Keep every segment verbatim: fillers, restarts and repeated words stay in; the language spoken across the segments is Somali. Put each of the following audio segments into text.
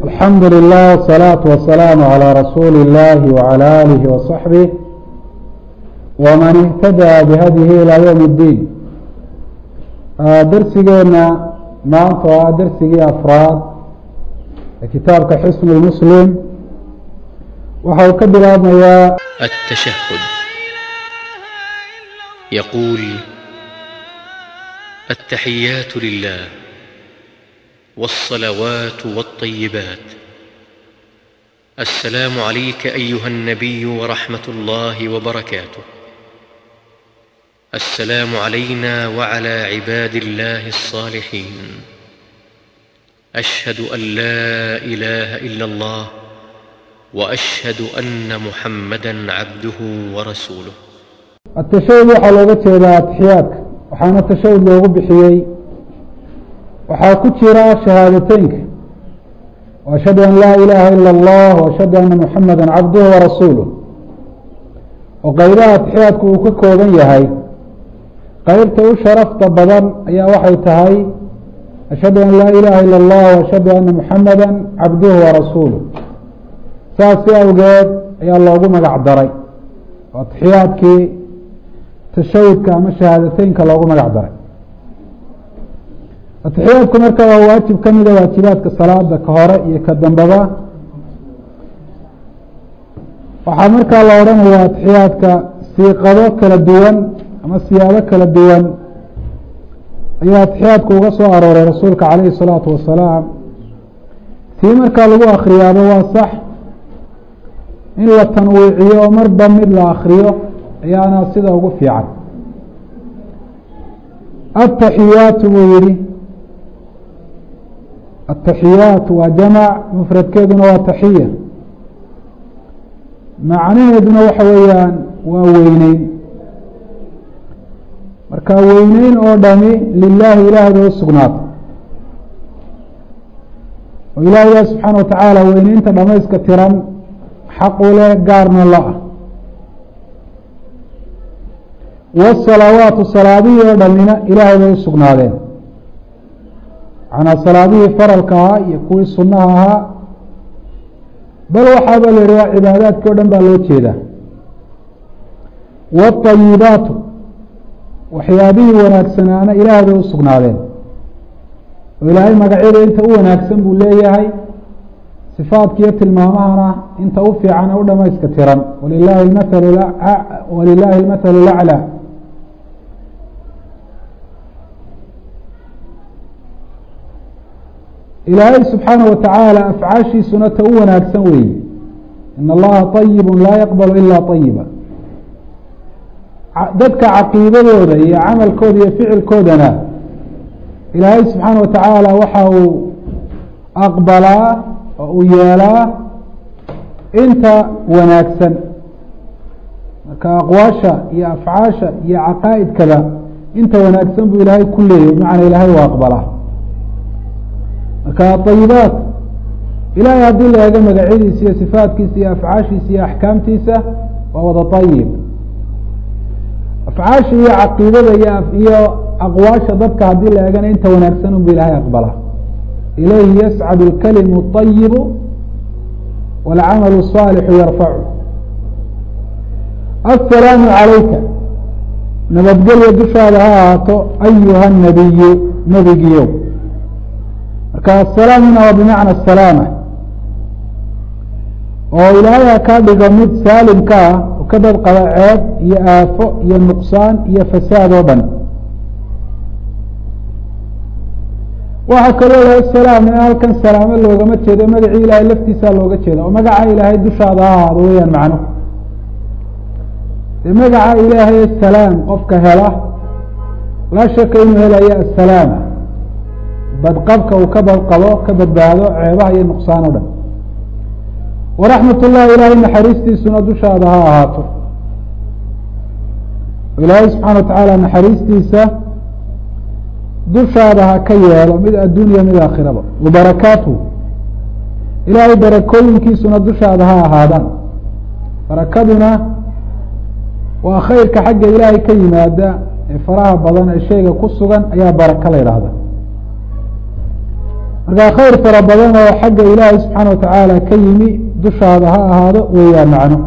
الحمد لله والصلاة والسلام على رسول الله وعلى آله وصحبه ومن اهتدى بهديه إلى يوم الدين. درسنا maanta درسي أفراد كتابك حسن المسلم وحاول كبير يا التشهد. يقول: التحيات لله والصلوات والطيبات. السلام عليك أيها النبي ورحمة الله وبركاته. السلام علينا وعلى عباد الله الصالحين. أشهد أن لا إله إلا الله وأشهد أن محمدا عبده ورسوله. التشهد waxaa looga jeedaa taxiyaadka, waxaana tashahud loogu bixiyey waxaa ku jira shahaadateynka وأشهد أن لا إله إلا الله وأشهد أن محمدا عبده ورسوله. وqeybaha taxiyaadku uu ka kooban yahay qeybta u sharafta badan ayaa waxay tahay أشhهadu أn laa ilaha ilا الlah وأشhهadu أna محamada cabduه وarasuuluه. saasi awgeed ayaa loogu magac daray oo taxiyaadkii tashahudka ama shahaadateynka loogu magac daray. ataxiyaadku marka waa waajib ka mida waajibaadka salaada ka hore iyo ka dambaba. waxaa markaa la odhanaya ataxiyaadka siiqado kala duwan ama siyaabo kala duwan ayaa ataxiyaadku uga soo arooray rasuulka calayhi الsalaatu wasalaam. tii markaa lagu akriyaaba waa sax, in la tanwiiciyo oo marba mid la akriyo ayaana sida ugu fiican. ataxiyaatu buu yihi, ataxiyaat waa jamac, mufradkeeduna waa taxiya, macnaheeduna waxa weeyaan waa weyneyn. marka weyneyn oo dhami lilaahi ilaahda u sugnaatay, oo ilaahya subxaana watacaala weyneynta dhamayska tiran xaq u leh gaarna la ah. wasalawaatu salaadihii oo dhamina ilaahay bay u sugnaadeen, macnaa salaadihii faralka ahaa iyo kuwii sunaha ahaa, bal waxaaba la yihaha cibaadaadkii o dhan baa loo jeedaa. waطayibaatu waxyaabihii wanaagsanaana ilaahay bay u sugnaadeen, oo ilaahay magacyada inta u wanaagsan buu leeyahay, sifaadkiiyo tilmaamahana inta u fiican u dhamayska tiran. walilahi mathal walilaahi اlmathalu laclى. ilaahay subxaanaه watacaala afcaashiisuna ta u wanaagsan weeye. in allaha طayib laa yaqbal ila طayiba. dadka caqiidadooda iyo camalkooda iyo ficilkoodana ilaahay subxaana watacaala waxa uu aqbalaa oo uu yeelaa inta wanaagsan. marka aqwaasha iyo afcaasha iyo caqaa'idkaba inta wanaagsan buu ilaahay ku leeyahy, bimacnaa ilaahay waa aqbalaa. marka ayibaat ilaahay haddii la eego magacyadiisa iyo sifaatkiisa iyo afcaashiisa iyo axkaamtiisa waa wada ayib. afcaasha iyo caqiidada iyo aqwaasha dadka haddii la eegana inta wanaagsan unba ilaahay aqbalaa. ilayhi yascad اlkalimu الطayibu wاlcamalu الصaalixu yarfacu. aلsalaamu calayka nabadgelya dushaada ha ahaato ayuha الnabiyu nebigiyow. marka asalaamuna waa bimacna asalaama, oo ilaahay kaa dhigo mid saalimka ah oo ka dad qaba ceeb iyo aafo iyo nuqsaan iyo fasaad oo dhan. waxaa kaloo laha salaam in halkan salaamo loogama jeedo magacii ilaahay laftiisaa looga jeeda, oo magaca ilaahay dushaada ha ahaado weyaan macno. dee magaca ilaahay salaam qofka hela laa shaka inuu helayo asalaama, badqabka uu ka badqabo ka badbaado ceebaha iyo nuqsaan o dhan. waraxmat ullahi ilaahay naxariistiisuna dushaada ha ahaato. ilaahay subxaana watacaala naxariistiisa dushaada ha ka yeelo mid adduuniya mid aakhiraba. wabarakaatu ilaahay barakooyinkiisuna dushaada ha ahaadaan. barakaduna waa khayrka xagga ilaahay ka yimaada ee faraha badan ee shayga ku sugan ayaa baraka la yidhaahda. markaa khayr fara badan oo xagga ilaahay subxaana watacaala ka yimi dushaada ha ahaado weeyaan macno.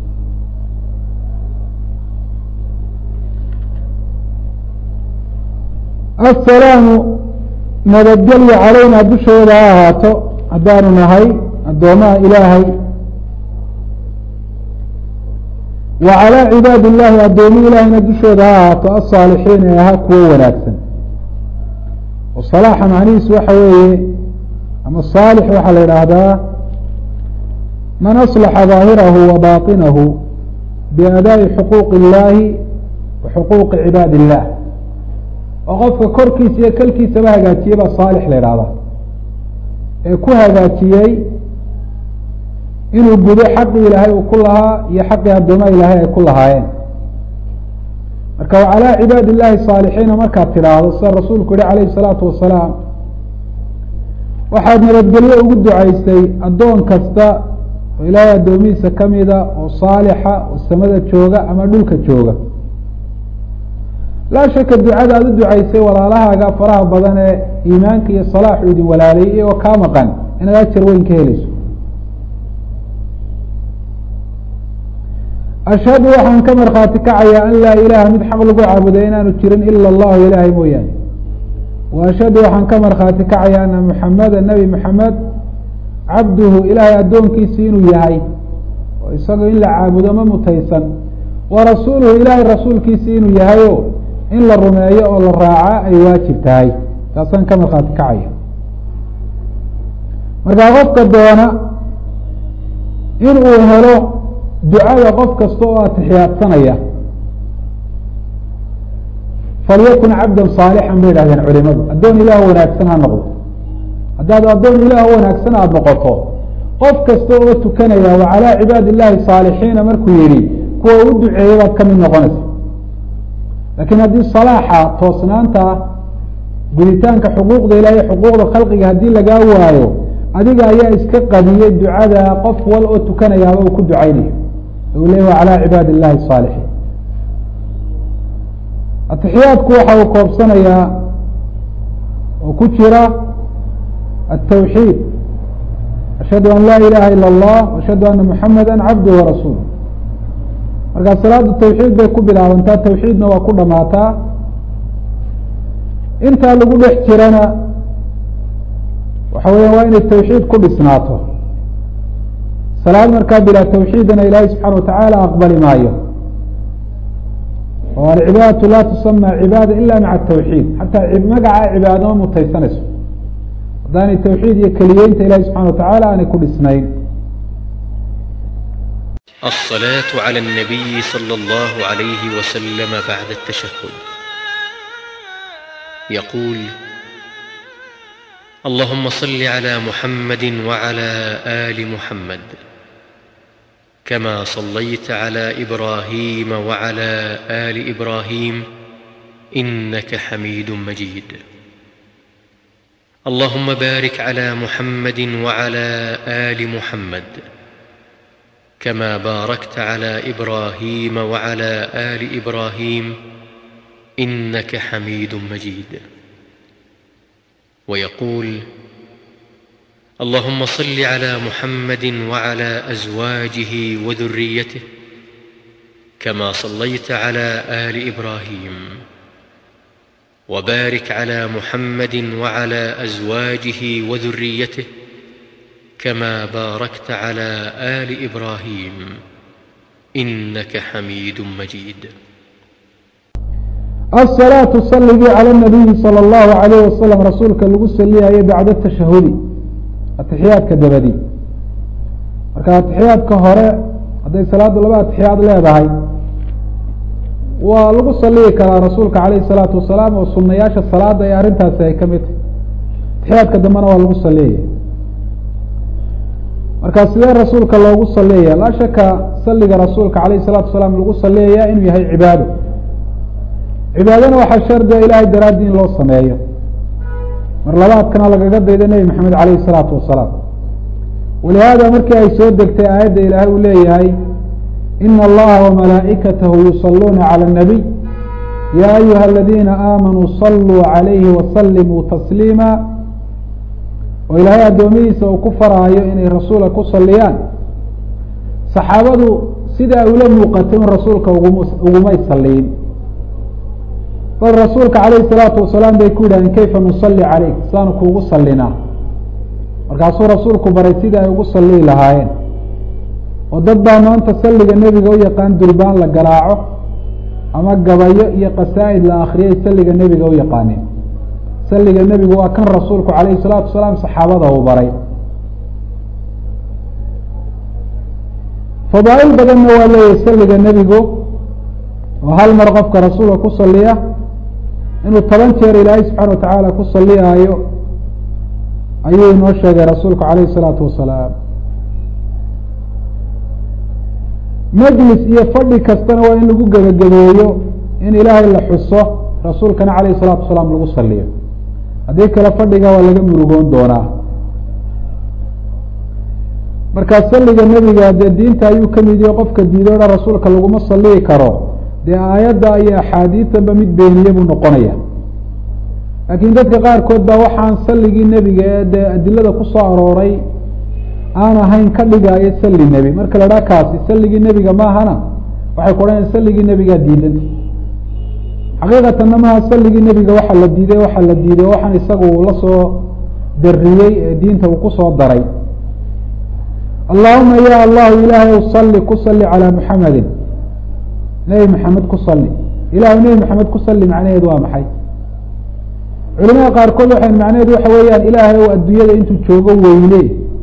assalaamu nabadgelya calayna dusheeda ha ahaato haddaanu nahay addoomaha ilaahay, wa calaa cibaadi illaahi addoomi ilaahayna dushooda ha ahaato alsaalixiina ee ahaa kuwo wanaagsan. oo salaaxa macnihiisu waxa weeye ama saalix waxaa la yidhaahdaa man aslaxa daahirahu wa baatinahu biadaa'i xuquuqi illaahi wa xuquuqi cibaadi illah. oo qofka korkiisa iyo kalkiisaba hagaajiyey baa saalix la yidhahdaa, ee ku hagaajiyey inuu gudo xaqii ilaahay uu ku lahaa iyo xaqii addoomaha ilaahay ay ku lahaayeen. marka wa calaa cibaadi illaahi saalixiina markaad tidhaahdo sida rasuulku yihi calayhi salaatu wasalaam, waxaad nabadgelyo ugu ducaysay addoon kasta oo ilaahay addoomihiisa kamida oo saalixa oo samada jooga ama dhulka jooga. laa shaka ducada aada u ducaysay walaalahaaga faraha badan ee iimaanka iyo salaaxu idin walaaliyay iyagoo kaa maqan inaad ajar weyn ka helayso. ashhadu waxaan ka markhaati kacayaa an laa ilaaha mid xaq lagu caabuday inaanu jirin ila allahu ilaahay mooyaane. wa ashhadu waxaan ka markhaati kacayaa ana muxameda nebi moxamed cabduhu ilaahay addoonkiisi inuu yahay oo isagoo in la caabudo ma mutaysan, wa rasuuluhu ilaahay rasuulkiisi inuu yahayo in la rumeeyo oo la raaca ay waajib tahay. taasaan ka markhaati kacaya. markaa qofka doona inuu helo ducada qof kasta oo atixiyaadsanaya falyakun cabdan saalixan bay idhahdeen culimadu, addoon ilaah wanaagsan ha noqdo. haddaad addoon ilaah wanaagsan aada noqoto, qof kasta oo tukanaya wa calaa cibaadi illaahi saalixiina markuu yihi kuwa u duceeyay baad ka mid noqonaysa. laakiin haddii salaaxa toosnaanta guditaanka xuquuqda ilahay xuquuqda khalqiga haddii lagaa waayo, adiga ayaa iska qadiyey ducada qof wal oo tukanayaaba uu ku ducaynayo u leey wa calaa cibaadi illahi saalixiin. atixiyaadku waxa uu koobsanayaa oo ku jira atawxiid, ashhadu an laa ilaha ila allah ashhadu ana muxameda cabduhu warasuuluh. markaa salaada tawxiid bay ku bilaabantaa, tawxiidna waa ku dhamaataa. intaa lagu dhex jirana waxa weya waa inay tawxiid ku dhisnaato. salaad markaa bilaa tawxiidana ilaahay subxaana watacaala aqbali maayo. oo alcibaadatu laa tusama cibaada ila maca tawxiid, xataa magaca cibaado ma mutaysanayso haddaanay tawxiid iyo keliyeynta ilahay subxana watacaala aanay ku dhisnayn. الصلاة على النبي صلى الله عليه وسلم بعد التشهد. يقول: اللهم صل على محمد وعلى آل محمد كما صليت على إبراهيم وعلى آل إبراهيم إنك حميد مجيد. اللهم بارك على محمد وعلى آل محمد كما باركت على إبراهيم وعلى آل إبراهيم إنك حميد مجيد. ويقول: اللهم صل على محمد وعلى أزواجه وذريته كما صليت على آل إبراهيم وبارك على محمد وعلى أزواجه وذريته كما باركت على آل إبراهيم إنك حميد مجيد. الصلاة صلي على النبي صلى الله عليه وسلم رسولك lagu saliyayo bacda tashahudi atixiyaadka dabadi. marka atixiyaadka hore hadday salaadu laba atixiyaad leedahay waa lagu saliyi karaa rasuulka calayhi الsalaatu wasalaam oo sunayaasha salaada ee arrintaasi ay kamid tahay. atixiyaadka dambena waa lagu saliyaya. marka sidee rasuulka loogu saliyaya? laa shaka saliga rasuulka calayhi الsalaatu wasalaam lagu saliyaya inuu yahay cibaado. cibaadana waxaa shardiga ilaahay daraaddi in loo sameeyo. mar labaadkana lagaga daydo nebi maxamed calayhi الsalaatu wasalaam. walihaada markii ay soo degtay aayadda ilaahay uu leeyahay ina allaha wamalaa'ikatahu yusaluuna calى الnabiy ya ayuha aladiina aamanuu saluu calayhi wasalimuu tasliima. وإلهي أدوميس وكفرايو إن الرسول كصليان صحابته سيدا أولم يقتلون رسولك وقما يصلين فالرسولك عليه الصلاة والسلام بيقول إن كيف نصلي عليك سانك وصلينا markaasuu rasuulku baray sida ay ugu salli lahaayeen oo dad baa maanta salliga nebiga u yaqaan durbaan la garaaco ama gabayo iyo qasaa'id la akhriyay salliga nebiga u yaqaaneen salliga nebigu waa kan rasuulku calayhi salaatu wasalaam saxaabada uu baray fadaa'il badanna waa leeyahay salliga nebigu oo hal mar qofka rasuulka ku salliya inuu toban jeer ilaahay subxaana watacaala ku salliyaayo ayuu inoo sheegay rasuulku calayhi الsalaatu wasalaam majlis iyo fadhi kastana waa in lagu gebagabeeyo in ilaahay la xuso rasuulkana calayhi الsalaatu wasalaam lagu saliyo haddii kale fadhiga waa laga murugoon doonaa markaa salliga nebiga dee diinta ayuu kamid yahay qofka diido o dhan rasuulka laguma saliyi karo dee aayadda iyo axaadiistanba mid beeniye buu noqonaya laakiin dadka qaarkood baa waxaan salligii nebiga ee dee adilada ku soo arooray aan ahayn ka dhigaayo salli nebi marka la dhaha kaasi salligii nebiga maahana waxay ku odhanayaan salligii nebigaa diidanta xaqiiqatanna maha salligii nebiga waxa la diiday waxa la diiday waxaan isagu la soo dariyey ee diinta uu ku soo daray allahuma ya allahu ilaahay salli ku salli calaa muxamedin nebi maxamed ku salli ilahay nebi maxamed ku salli macnaheedu waa maxay culimada qaarkood waxay macnaheedu waxa weeyaan ilaahay ou adduunyada intuu joogo weyne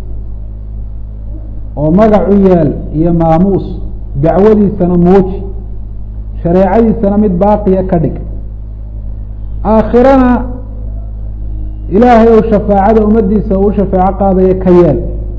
oo magac u yaal iyo maamuus dacwadiisana muuji shareecadiisana mid baaqiya ka dhig aakhirana ilaahay ou shafaacada ummaddiisa uu shafaaco qaadaya ka yeel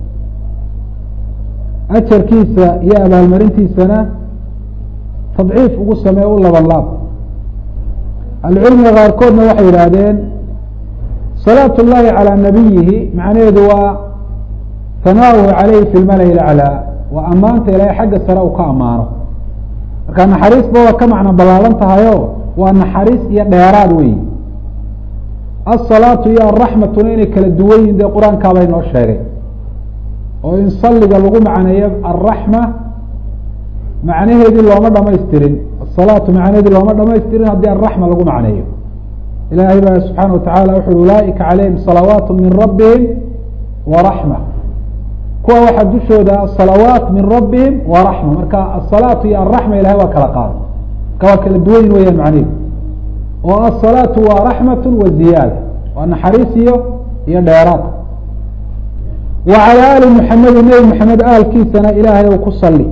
ajarkiisa iyo abaalmarintiisana tadciif ugu samee u laban laab ahlucilmiga qaarkoodna waxay yidhaahdeen salaatu اllahi calىa nabiyihi macnaheedu waa hanaauhu calayhi fi lmala laclaa waa ammaanta ilaahay xagga sare u ka ammaano marka naxariisba waa ka macno ballaalan tahayo waa naxariis iyo dheeraad weyi asalaatu iyo araxmatuna inay kala duwan yihin dee qur-aankaabaa inoo sheegay oo in salliga lagu macneeyo alraxma macnaheedii looma dhamaystirin asalaatu macnaheedii looma dhamaystirin haddii alraxma lagu macneeyo ilaahay baa subxaana watacala wuxu ulaaئika calayhim salawaat min rabbihim waraxma kuwa waxaa dushooda salawaat min rabbihim waraxma marka asalaatu iyo alraxma ilahay waa kala qaada marka waa kala duwanyin weyaan macnehedu oo asalaatu waa raxmat wa ziyaada waa naxariis iyo iyo dheeraad wa calى ali muxamedi nebi maxamed aalkiisana ilaahay ou ku sali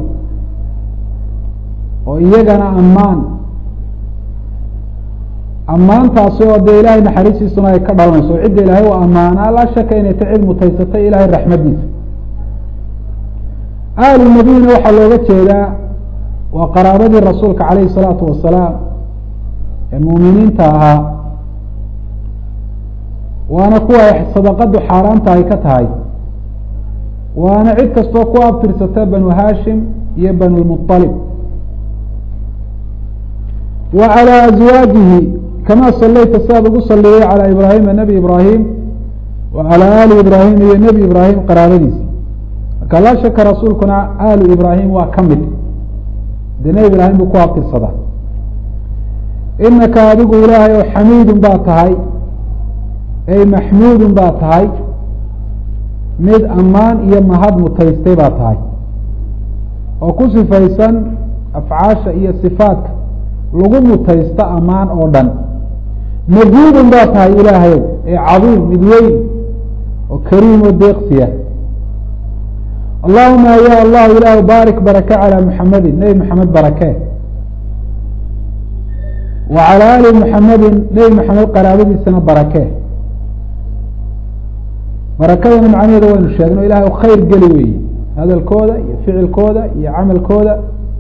oo iyagana ammaan ammaantaasi oo dee ilaahay naxariistiisuna ay ka dhalanayso cidda ilaahay u ammaanaa laa shaka inay ta cid mutaysatay ilaahay raxmadiisa aali nabiyina waxaa looga jeedaa waa qaraabadii rasuulka calayhi الsalaatu wasalaam ee muuminiinta ahaa waana kuwa ay sadaqadu xaaraanta ay ka tahay waana cid kastoo ku abtirsata banu hashim iyo banu lmuطalib wa calى azwaajihi kama salayta siaad ugu saliyey calى ibraahima nebi ibraahim wa calى ali ibraahim iyo nebi ibraahim qaraabadiisa marka laa shaka rasuulkuna alu ibraahim waa ka mid dee nebi ibraahim buu ku abtirsadaa inaka adigu ilaahay oo xamiidun baa tahay ey maxmuudun baa tahay mid ammaan iyo mahad mutaystay baa tahay oo ku sifaysan afcaasha iyo sifaadka lagu mutaysto ammaan oo dhan majuudun baa tahay ilaahayow ee cadiim mid weyn oo kariim oo deeqsiya allahuma ya allahu ilaahu baarik barake calى muxamedin nebi maxamed barake wa calى ali muxamedin nebi maxamed qaraabadiisana barake barakadana macnaheeda waynu sheegno ilahay o khayr geli weeye hadalkooda iyo ficilkooda iyo camalkooda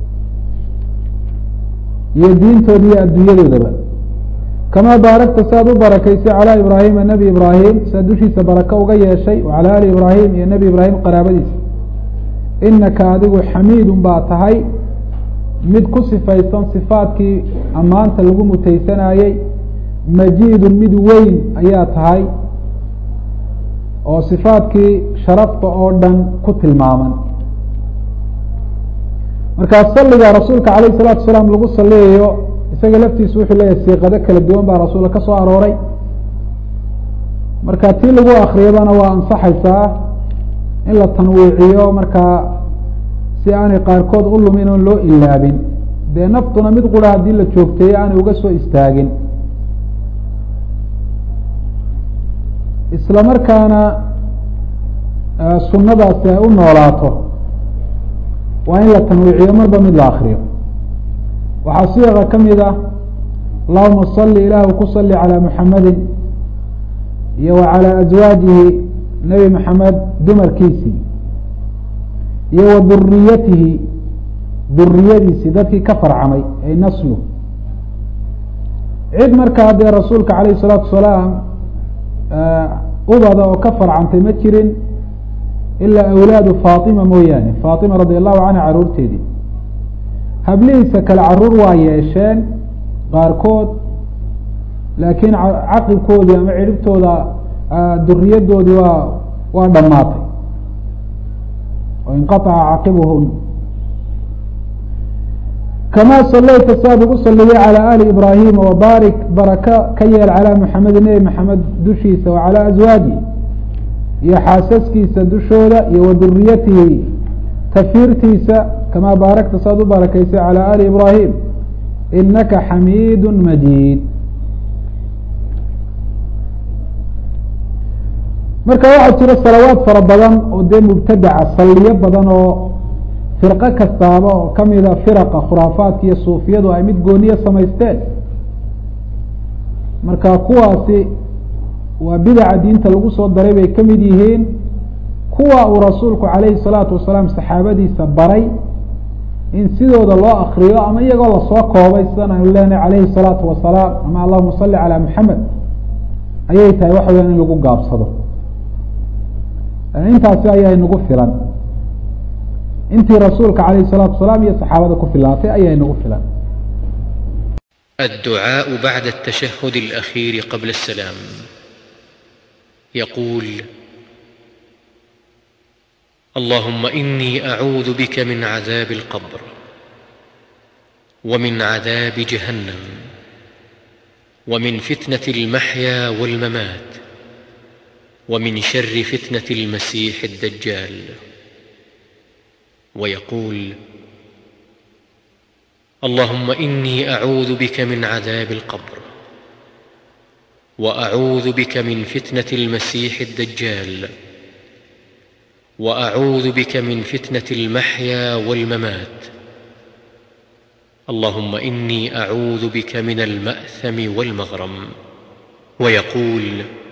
iyo diintooda iyo adduunyadoodaba kamaa baarakta saad u barakaysay calى ibraahima nebi ibraahim saad dushiisa baraka uga yeeshay wa calى ali ibraahim iyo nebi ibraahim qaraabadiisa inaka adigu xamiidun baa tahay mid ku sifaysan sifaadkii ammaanta lagu mutaysanayey majiidun mid weyn ayaa tahay oo sifaadkii sharafta oo dhan ku tilmaaman. markaa salliga rasuulka calayh الsalaatu wasalaam lagu saliyayo isaga laftiisu wuxuu leeyahay siiqado kala duwan baa rasuulka ka soo arooray. marka tii lagu akriyadana waa ansaxaysaa in la tanwiiciyo markaa si aanay qaarkood u lumin oon loo ilaabin. dee naftuna mid qura haddii la joogteeyo aanay uga soo istaagin, isla markaana sunadaasi ay u noolaato, waa in la tanwiiciyo marba mid la akriyo. waxaa siiqa ka mid ah allahuma salli ilaahu ku salli calaa muxamadin iyo wa calaa aswaajihi nebi maxamed dumarkiisii iyo wa duriyatihi duriyadiisii dadkii ka farcamay ay naslu. cid markaa dee rasuulka calayh الsalaatu wasalaam ubada oo ka farcantay ma jirin ilaa awlaadu faatima mooyaane, faatima radi allahu canha caruurteedii. hablihiisa kale caruur waa yeesheen qaarkood, laakiin caqibkoodii ama ciribtooda duriyadoodii waa waa dhamaatay oo inqaطaca caqibuhun. kamaa salayta saad ugu saliyay calى ali ibrahima wabaarik baraka ka yeel calى maxamed nebi maxamed dushiisa wa calى aswaajihi iyo xaasaskiisa dushooda iyo wa duriyatihi tafiirtiisa kamaa baarakta saad u barakaysay calى ali ibrahim inaka xamiid majid. marka waxaa jira salawaad fara badan oo dee mubtadaca saliyo badan oo firqo kastaaba oo kamida firaqa khuraafaadka iyo suufiyadu ay mid gooniye samaysteen. marka kuwaasi waa bidaca diinta lagu soo daray bay ka mid yihiin kuwa uu rasuulku calayhi الsalaatu wasalaam saxaabadiisa baray in sidooda loo akriyo ama iyagoo lasoo koobay sidan aynu leenahay calayhi الsalaatu wasalaam ama allahuma salli calى muxamed ayay tahay waxa weyaan in lagu gaabsado. intaasi ayaa inagu filan, intii rasuulka calayh الsalaatu wasalaam iyo saxaabada ku filaatay ayaa inagu filan. الدعاء بعد التشهد الأخير قبل السلام. يقول: اللهم إني أعوذ بك من عذاب القبر ومن عذاب جهنم ومن فتنة المحيا والممات ومن شر فتنة المسيح الدجال. ويقول: اللهم إني أعوذ بك من عذاب القبر وأعوذ بك من فتنة المسيح الدجال وأعوذ بك من فتنة المحيا والممات. اللهم إني أعوذ بك من المأثم والمغرم. ويقول: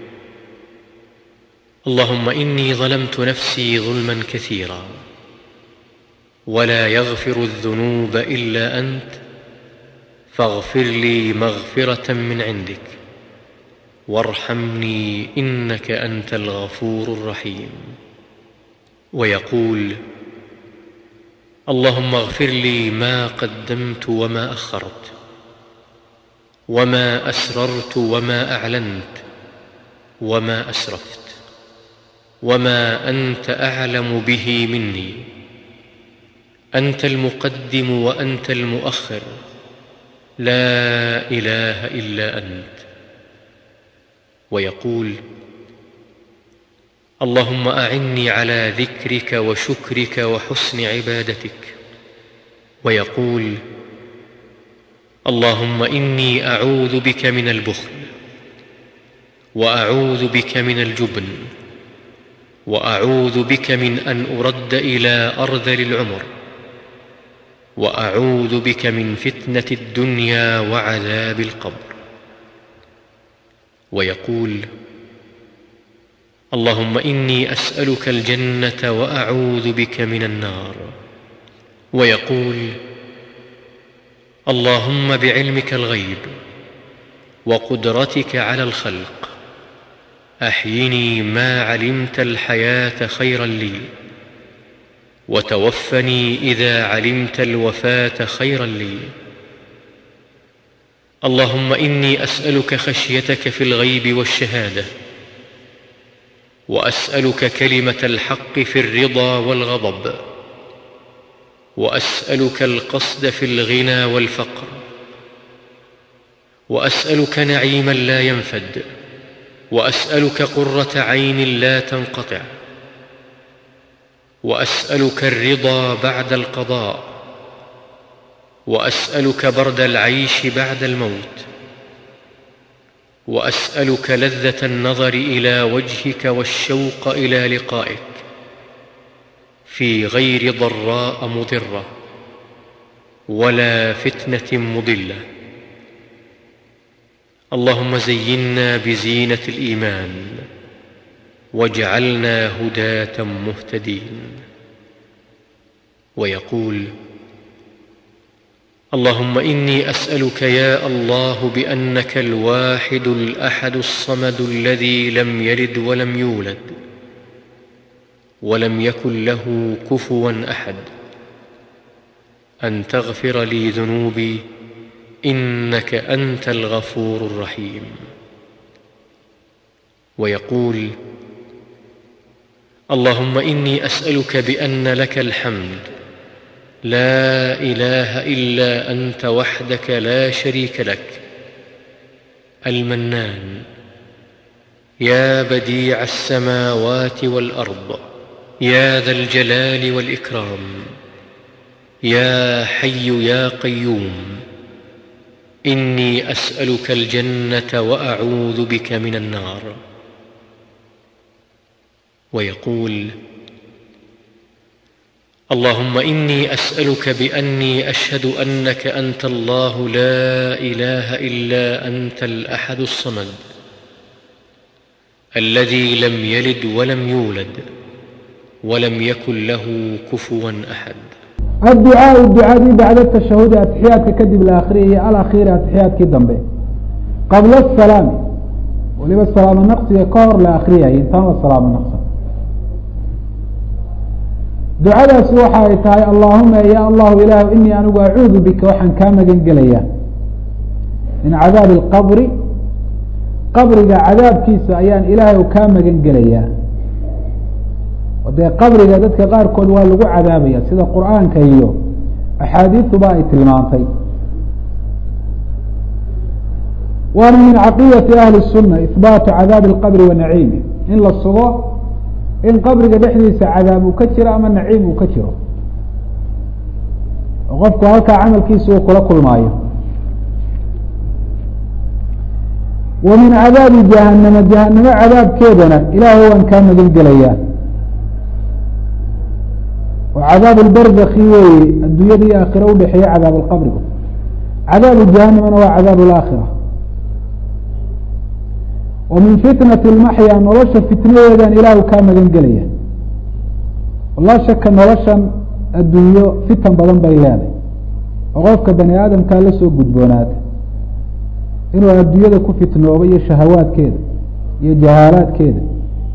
اللهم إني ظلمت نفسي ظلما كثيرا ولا يغفر الذنوب إلا أنت فاغفر لي مغفرة من عندك وارحمني إنك أنت الغفور الرحيم. ويقول: اللهم اغفر لي ما قدمت وما أخرت وما أسررت وما أعلنت وما أسرفت وما أنت أعلم به مني، أنت المقدم وأنت المؤخر، لا إله إلا أنت. ويقول: اللهم أعني على ذكرك وشكرك وحسن عبادتك. ويقول: اللهم إني أعوذ بك من البخل وأعوذ بك من الجبن وأعوذ بك من أن أرد إلى أرذل العمر وأعوذ بك من فتنة الدنيا وعذاب القبر. ويقول: اللهم إني أسألك الجنة وأعوذ بك من النار. ويقول: اللهم بعلمك الغيب وقدرتك على الخلق أحيني ما علمت الحياة خيرا لي وتوفني إذا علمت الوفاة خيرا لي. اللهم إني أسألك خشيتك في الغيب والشهادة وأسألك كلمة الحق في الرضا والغضب، وأسألك القصد في الغنى والفقر، وأسألك نعيما لا ينفد، وأسألك قرة عين لا تنقطع، وأسألك الرضا بعد القضاء، وأسألك برد العيش بعد الموت، وأسألك لذة النظر إلى وجهك والشوق إلى لقائك في غير ضراء مضرة ولا فتنة مضلة. اللهم زينا بزينة الإيمان واجعلنا هداة مهتدين. ويقول: اللهم إني أسألك يا الله بأنك الواحد الأحد الصمد الذي لم يلد ولم يولد ولم يكن له كفوا أحد أن تغفر لي ذنوبي إنك أنت الغفور الرحيم. ويقول: اللهم إني أسألك بأن لك الحمد لا إله إلا أنت وحدك لا شريك لك، المنان، يا بديع السماوات والأرض، يا ذا الجلال والإكرام، يا حي يا قيوم، إني أسألك الجنة وأعوذ بك من النار. ويقول: اللهم إني أسألك بأني أشهد أنك أنت الله لا إله إلا أنت الأحد الصمد الذي لم يلد ولم يولد ولم يكن له كفوا أحد. الدعاء الدعاء بعد التشهد أتحيات كذب الآخرية الأخيرة أتحيات كذنبه قبل السلام، ولما السلام النقص يكار الآخرية ينتهى السلام النقص. دعاء سوحة يتاي: اللهم يا الله إله إني أنا أعوذ بك وحن كامل قليا من عذاب القبر، قبر عذاب كيس أيان إلهي وكامل قليا، وده قبر ذاتك غار كل والغو عذابية سيدا القرآن كيو أحاديث باء تلمانتي. وأنا من عقيدة أهل السنة إثبات عذاب القبر ونعيمه، إلا الصغاء إن قبرك دحديث عذاب وكثر أما النعيم وكثر، وقفك هلك عمل كيسو كل كل مايه. ومن عذاب جهنم، جهنم عذاب كيدنا إله هو أن كان بالقليان، وعذاب البرزخ الدنيا آخرة بحياة عذاب القبر. عذاب جهنم هو عذاب الآخرة. ومن فتنة المحيا نرش فتنة يدان إله كامل قليا، والله شك نرش الدنيا فتن بضن بيلاني، وغفك بني آدم كان لسه قدبونات إنه الدنيا كو فتنة وهي شهوات كده، هي جهالات كده،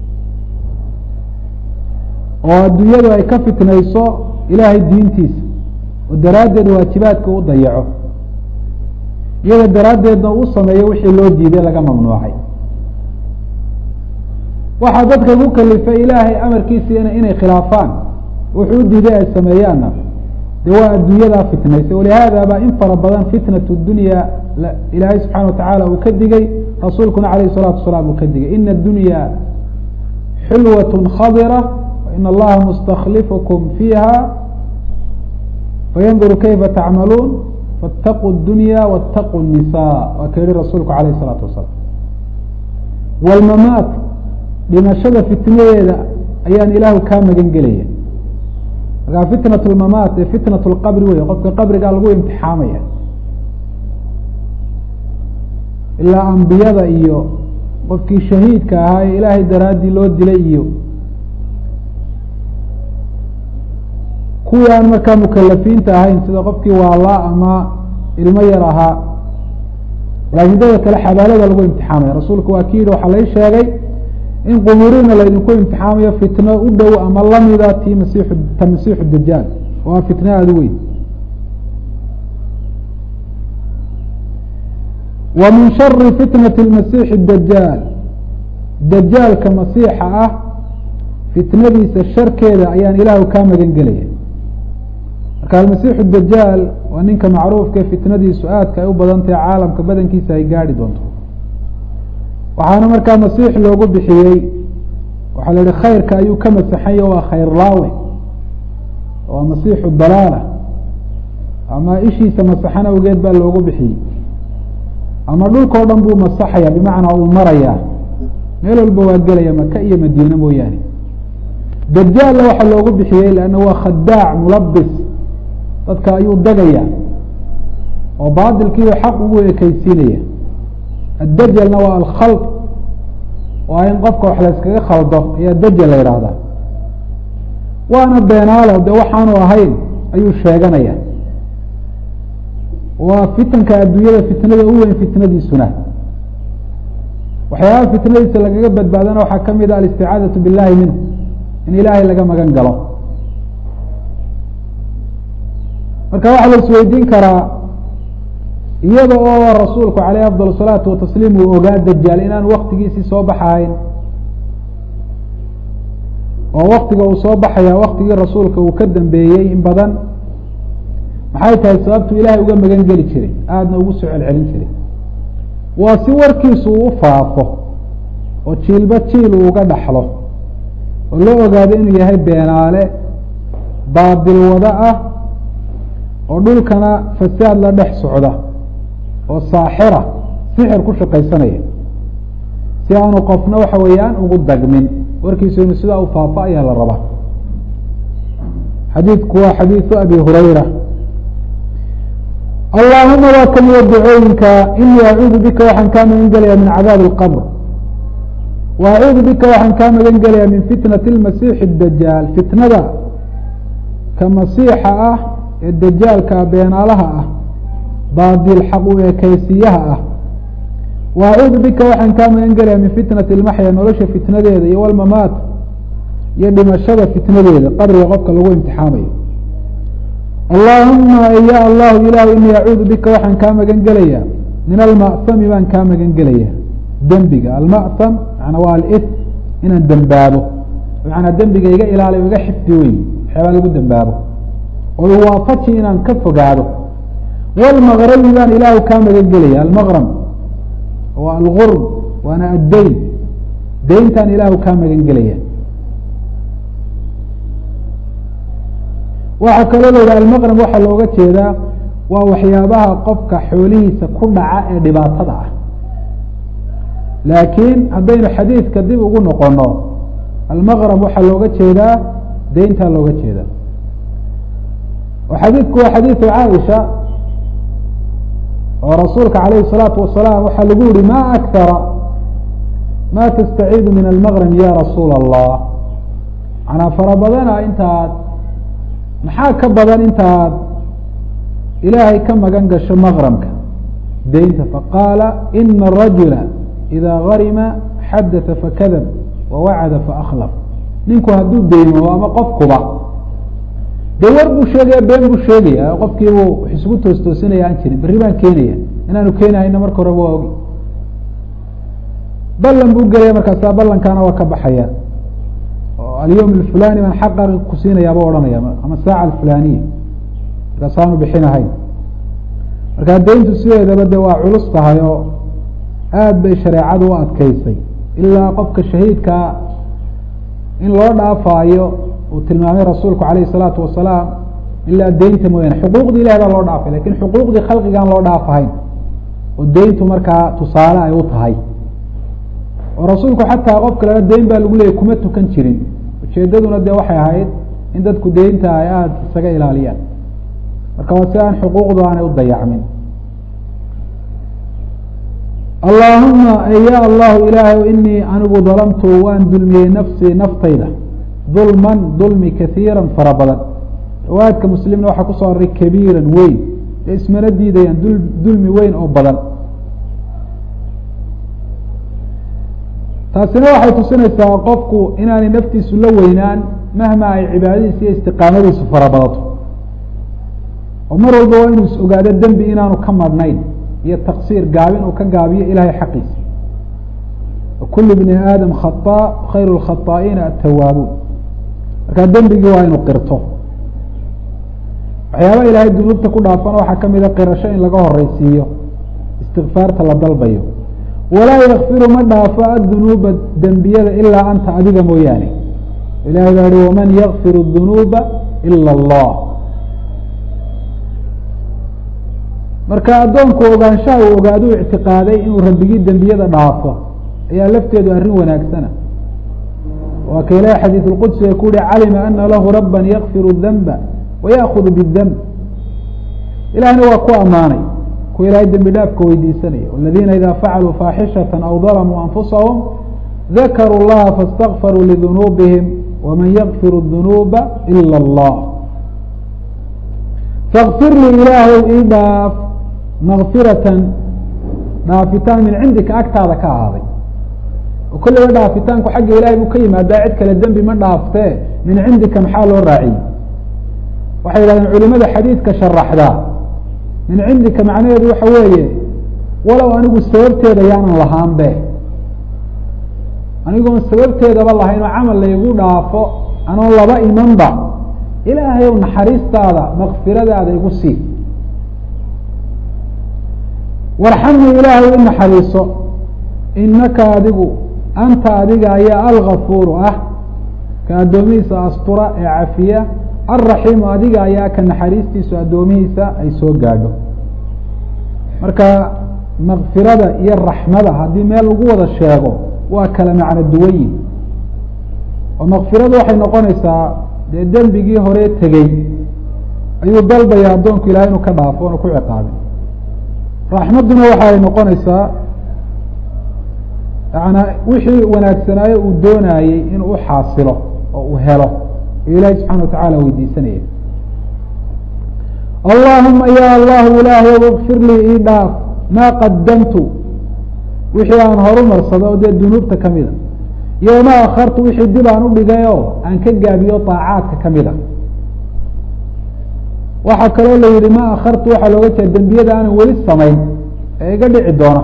والدنيا أي كفتنة يصو إلهي الدين تيس والدرادد واجباتك وضيعه، يلا الدرادد نوصنا يوحي اللو جيدي لك ممنوعي. waxaa dadka ku kalifay ilaahay amarkiisa inay khilaafaan wuxuu diiday sameeyana dawaa adduunyada fitnaysa. walaahada ba in fara badan fitnatu dunya ilaahay subhanahu wa ta'ala uu ka digay, rasuulkuna alayhi salatu wasalaam uu ka digay: inna ad-dunya hulwatun khadira wa inna allaha mustakhlifukum fiha fayanzuru kayfa ta'malun fattaqu ad-dunya wattaqu an-nisaa. wa kayri rasuulku alayhi salatu wasalaam wal mamat dhimashada fitnadeeda ayaan ilaahu kaa magan gelaya. markaa fitnatu lmamaat ee fitnatu lqabri wey, qofka qabrigaa lagu imtixaamaya. ilaa ambiyada iyo qofkii shahiidka ahaa ee ilaahay daraaddii loo dilay iyo kuwii aan markaa mukalafiinta ahayn sida qofkii waalaa ama ilmo yar ahaa, laakiin dadka kale xabaalada lagu imtixaamaya. rasuulku waa ki yidhi waxaa lai sheegay in qubuurina laydinku imtixaamayo fitno u dhow ama lamida ti masiix ta masiixu dajaal, waa fitno aada u weyn. wa min shari fitnati lmasiixi dajaal dajaalka masiixa ah fitnadiisa sharkeeda ayaan ilaahu kaa magan gelaya. marka almasiixu dajaal waa ninka macruufka fitnadiisu aadka ay u badan tahay caalamka badankiisa ay gaadhi doonto. waxaana markaa masiix loogu bixiyey waxaa la yihi khayrka ayuu ka masaxanya waa khayr laawe, waa masiixu dalaala, ama ishiisa masaxan awgeed baa loogu bixiyey, ama dhulkao dhan buu masaxaya bimacnaa uu marayaa, meel walba waa gelaya maka iyo madiine mooyaane. dajaalna waxaa loogu bixiyey lanna waa khadaac mulabis, dadka ayuu dagaya oo baatilkiiba xaq ugu ekeysiinaya. addajalna waa alkhald, waa in qofka wax la yskaga khaldo ayaa dajal la yidhaahdaa. waana beenaalo de waxaanu ahayn ayuu sheeganaya. waa fitanka adduunyada fitnada u weyn fitnadiisuna. waxyaabaha fitnadiisa lagaga badbaadana waxaa ka mid ah alisticaadatu billahi minhu, in ilaahay laga magan galo. marka waxaa la isweydiin karaa iyada oo rasuulku caleyh afdal salaatu watasliim uu ogaa dajaal inaan waktigiisii soo baxahayn, oo waktiga uu soo baxaya waktigii rasuulka uu ka dambeeyey in badan, maxay tahay sababtu ilaahay uga magan geli jiray aadna ugu soo celcelin jiray? waa si warkiisu uu u faafo oo jiilba jiil uu uga dhaxlo oo loo ogaado inuu yahay beenaale baabil wada ah oo dhulkana fasaad la dhex socda oo saaxira sixir ku shaqaysanaya, si aanu qofna waxa weeyaan ugu dagmin warkiisu inuu sidaa u faafo ayaa la rabaa. xadiidku waa xadiidu abi hurayra. allahuma waa kamiyo ducooyinka inii acuudu bika waxaan kaa magan gelayaa min cadaabi اlqabr, wa acuudu bika waxaan kaa magan gelayaa min fitnati اlmasiixi اdajaal, fitnada ka masiixa ah ee dajaalka beenaalaha ah, baadil xaq u ekeysiyaha ah. wa acuudu bika waxaan kaa magan gelayaa min fitnati اlmaxya, nolosha fitnadeeda iyo walmamaat iyo dhimashada fitnadeeda, qabriga qofka lagu imtixaamayo. allahuma ya allahu ilahu inii acuudu bika waxaan kaa magan gelayaa min alma'hami baan kaa magan gelayaa dembiga. alma'ham manaa waa alif, inaan dembaabo, macanaa dembiga iga ilaaliyo iga xifdi wey, waxyaabaa lagu dembaabo oo iwaafaji inaan ka fogaado. walmaqrami baan ilaahu kaa magan gelaya. almaqram waa algurm, waana addayn, deyntaan ilaahu kaa magan gelaya. waxaa kaloo la yidhaha almaqrab waxaa looga jeedaa waa waxyaabaha qofka xoolihiisa ku dhaca ee dhibaatada ah. laakiin haddaynu xadiidka dib ugu noqono, almaqrab waxaa looga jeedaa deyntaa looga jeedaa. oo xadiidku waa xadiidu caaisha oo rasuulka calayhi الsalaatu wasalaam waxaa lagu yihi ma akara ma tastaciidu min almaqrab ya rasuula allah, manaa fara badana intaad maxaa ka badan intaad ilaahay ka magan gasho maqrabka deynta. faqaala ina arajula idaa garima xadatha fakadab wawacada faakhlaf. ninku hadduu deymo ama qofkuba dee war buu sheegaya, been buu sheegaya, qofkiibuu wax isugu toos toosinaya aan jirin, berri baan keenaya, inaanu keenahayna marka horeba waa ogi. ballan buu gelaya, markaasaa ballankaana waa ka baxaya. alyawm alfulani baan xaqa ku siinayaaba odhanaya, ama saaca alfulaniya, markaasaanu bixinahayn. markaa deyntu sideedaba de waa culus tahay oo aada bay shareecadu u adkeysay, ilaa qofka shahiidkaa in loo dhaafaayo uu tilmaamay rasuulku calayh الsalaatu wasalaam, ilaa deynta mooyaane. xuquuqdii ilahi baa loo dhaafay, lakin xuquuqdii khalqigaan loo dhaafahayn, oo deyntu markaa tusaale ay u tahay. oo rasuulku xataa qof kalena deyn baa lagu leeyay kuma tukan jirin, ujeedaduna dee waxay ahayd in dadku deynta ay aada isaga ilaaliyaan. marka waa si aan xuquuqdu aanay u dayacmin. allahuma ya allahu ilaahay inii anigu dalamtu waan dulmiyey nafsii naftayda dulman dulmi kaiira fara badan. riwaayadka muslimna waxaa kusoo aroray kabiiran weyn, ee ismana diidayaan dul dulmi weyn oo badan. taasina waxay tusinaysaa qofku inaanay naftiisu la weynaan mahma ay cibaadadiisa iyo istiqaamadiisu fara badato, oo mar walba waa inuu is ogaado dembi inaanu ka marhnayn iyo taqsiir gaabin uu ka gaabiyo ilahay xaqiisa. وكل بن aadam khaطاء khayr الkhaطاaئiina الtawaabuun markaa dembigii waa inu qirto waxyaaba ilaahay dunuubta ku dhaafana waxaa kamida qirasho in laga horeysiiyo istikfaarta la dalbayo walaa yakfiru ma dhaafo adunuuba dembiyada ilaa anta adiga mooyaane ilahay baa hi waman yakfir الdunuuba ila اllah marka addoonku ogaanshaha uu ogaado u ictiqaaday inuu rabbigii dembiyada dhaafo ayaa lafteedu arrin wanaagsana waa ka ilahay xadiiث اlqudsiga ku uhi calima ana lahu rabا yakfiru الdanba wayaأkudu bالdanb ilahna waa ku amaanay kuwa ilahay dembi dhaafka weydiisanaya اladina ida facaluu faaxishaة aw dalamuu anfusahum dakaruu اllaha faاstakfaruu lidunuubihim waman yakfir الdunuuba ila اllah fakfir lii ilaahay ii dhaaf makfiratan dhaafitaan min cindika agtaada ka ahaaday oo kolliba dhaafitaanku xagga ilahay buu ka yimaadaa cid kale dembi ma dhaaftee min cindika maxaa loo raaciyey waxay yidhahdeen culimada xadiidka sharaxdaa min cindika macnaheedu waxa weeye walow anigu sababteeda yaanan lahaanbe anigoon sababteedaba lahayn oo camal laygu dhaafo anoon laba imanba ilaahay ow naxariistaada makfiradaada igu sii warxamni ilaahay u naxariiso inaka adigu anta adiga ayaa algafuuru ah ka addoomihiisa astura ee cafiya alraxiimu adiga ayaa ka naxariistiisu addoomihiisa ay soo gaadho marka makfirada iyo raxmada haddii meel lagu wada sheego waa kala macno duwanyin oo makfiradu waxay noqonaysaa dee dembigii hore tegey ayuu dalbaya addoonku ilahay inuu ka dhaafo oona ku ciqaabin raxmadduna waxa ay noqonaysaa yaana wixii wanaagsanaayo uu doonaayey inuu u xaasilo oo uu helo oo ilaahay subxana watacaala weydiisanaya allahuma ya allahu ilaahay ikfir lii ii dhaaf maa qadamtu wixii aan horumarsado oo dee dunuubta kamida iyo maa akartu wixii dib aan udhigay oo aan ka gaabiyo daacaadka kamida waxaa kaloo la yihi maa akartu waxaa looga jeeda dembiyada aanan weli samayn ee iga dhici doona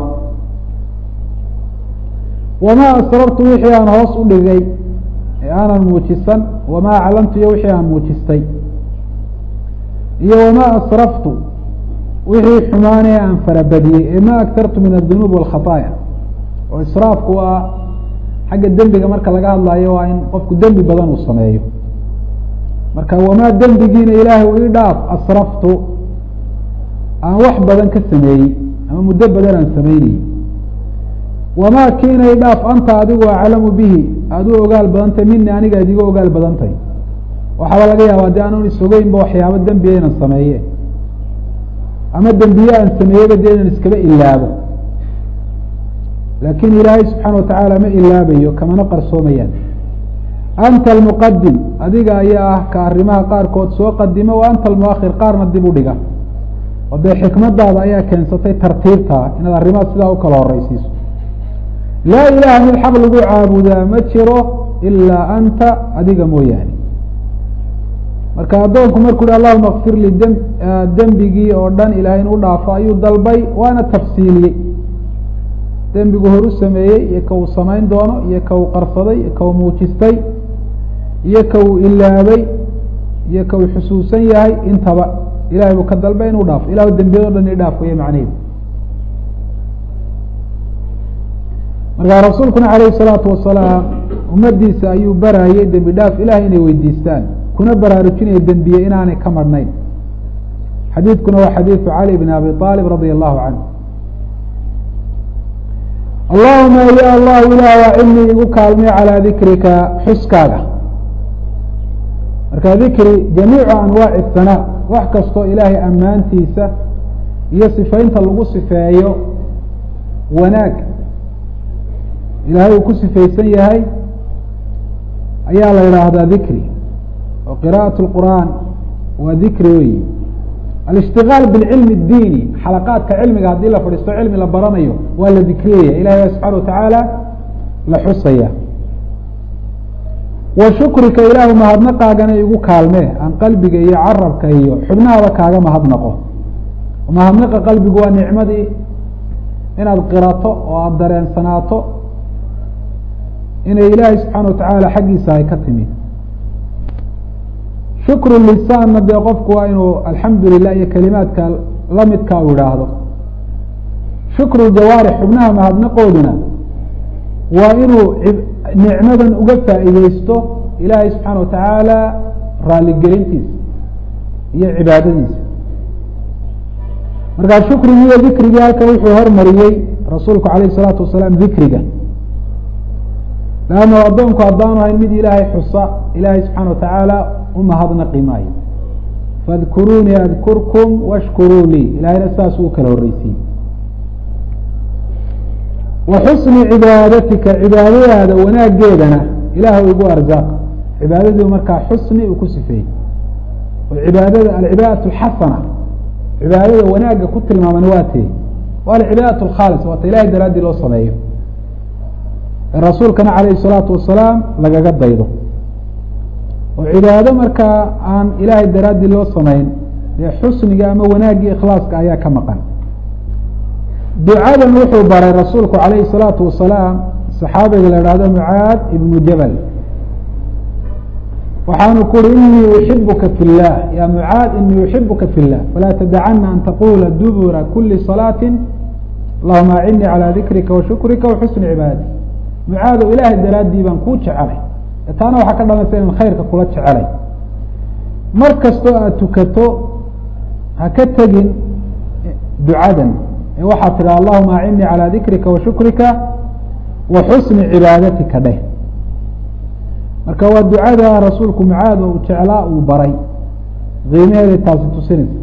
wamaa asrartu wixii aan hoos u dhigay ee aanan muujisan wamaa aclamtu iyo wixii aan muujistay iyo wamaa asraftu wixii xumaanee aan farabadiyey ee ma agtartu min adunuub walkhataaya oo israafku ah xagga dembiga marka laga hadlayo waa in qofku dembi badan uu sameeyo marka wamaa dembigiina ilaahay u ii dhaaf asraftu aan wax badan ka sameeyey ama muddo badan aan sameynayey wamaa kiina i dhaaf anta adigu aclamu bihi aada u ogaal badantay mini aniga ad iga ogaal badantay waxaaba laga yaaba de aanun isogeynba waxyaabo dembiya inan sameeye ama dembiye aan sameeyeba dee inan iskaba ilaabo laakin ilaahay subxaana watacaala ma ilaabayo kamana qarsoomayaan anta almuqadim adiga ayaa ah ka arrimaha qaarkood soo qadima wa anta almuakhir qaarna dib u dhiga oo dee xikmadaada ayaa keensatay tartiibtaa inaad arrimaha sidaa u kala horeysiiso laa ilaha mid xaq lagu caabudaa ma jiro ilaa anta adiga mooyaane marka addoonku markuu hi allahuma kfir li d dembigii oo dhan ilahay inuu dhaafo ayuu dalbay waana tafsiiliyey dembigu horu sameeyey iyo ka uu samayn doono iyo ka uu qarsaday iyo ka uu muujistay iyo ka uu ilaabay iyo ka uu xusuusan yahay intaba ilahay buu ka dalbay inuu dhaafo ilahu dembiyado dhan i dhaaf waya macnaheedu markaa rasuulkuna calayhi الsalaatu wasalaam ummadiisa ayuu baraayey dembi dhaaf ilahay inay weydiistaan kuna baraarujinaya dembiye inaanay ka marhnayn xadiidkuna waa xadiidu cali bn abi aalib radia allahu canhu allahuma ya allahu ilah cilnii igu kaalmay calaa dikrika xuskaaga marka dikri jamiicu anwaaci sanaa wax kastoo ilaahay ammaantiisa iyo sifaynta lagu sifeeyo wanaag ilaahay uu ku sifaysan yahay ayaa la yidhaahdaa dikri oo qira'aة اqur'aan waa dikri weyi alاshtigaal bاlcilmi الdiini xalaqaadka cilmiga haddii la fadhiisto cilmi la baranayo waa la dikriyaya ilahay baa subxana watacaala la xusaya wa shukrika ilaahu mahadnaqaagana igu kaalmee aan qalbiga iyo carabka iyo xubnahaba kaaga mahadnaqo mahadnaqa qalbigu waa nicmadii inaad qirato oo aada dareensanaato inay ilaahay subxaana watacaala xaggiisa ay ka timi shukru lisaanna dee qofku waa inuu alxamdu lilah iyo kelimaadka lamidkaa u idhaahdo shukru jawaarix xubnaha mahadnaqooduna waa inuu nicmadan uga faa'iideysto ilaahay subxaana watacaala raaligelintiisa iyo cibaadadiisa markaa shukrigii iyo dikrigii halkan wuxuu hormariyey rasuulku alayh الsalaatu wasalaam dikriga lanno addoonku haddaanu hayn mid ilaahay xusa ilaahay subxaana watacaala umahadnaqi maayo fadkuruunii adkurkum washkuruu lii ilahayna saas uu kala horreysiiyey wa xusni cibaadatika cibaadadaada wanaageedana ilaah igu arzaaq cibaadadii markaa xusni uu ku sifeeyey oo cibaadada alcibaadaة اxasana cibaadada wanaagga ku tilmaaman waa tee waa alcibaadaة اkhaalis waata ilahay daraaddii loo sameeyo ee rasuulkana calayh الsalaatu wasalaam lagaga daydo oo cibaado markaa aan ilaahay daraaddii loo samayn dee xusniga ama wanaaggii ikhlaaska ayaa ka maqan ducadan wuxuu baray rasuulku calayhi الsalaatu wasalaam saxaabiga la ihahdo mucaad ibnu jabal waxaanu ku uhi inii uxibuka fi اllah ya mucaad inii uxibuka fi اllah falaa tadacana an taqula dubura kuli salaati allahuma acinnii calى dikrika washukrika waxusni cibaadati mucaadow ilaahay daraaddii baan kuu jecelay taana waxaa ka dhamaysa inaan khayrka kula jecelay mar kastoo aad tukato ha ka tegin ducadan ee waxaad tidhaha allahuma acinnii calى dikrika washukrika wa xusni cibaadatika dheh marka waa ducada rasuulku mucaad oo jeclaa uu baray qiimaheeday taasi tusinaysa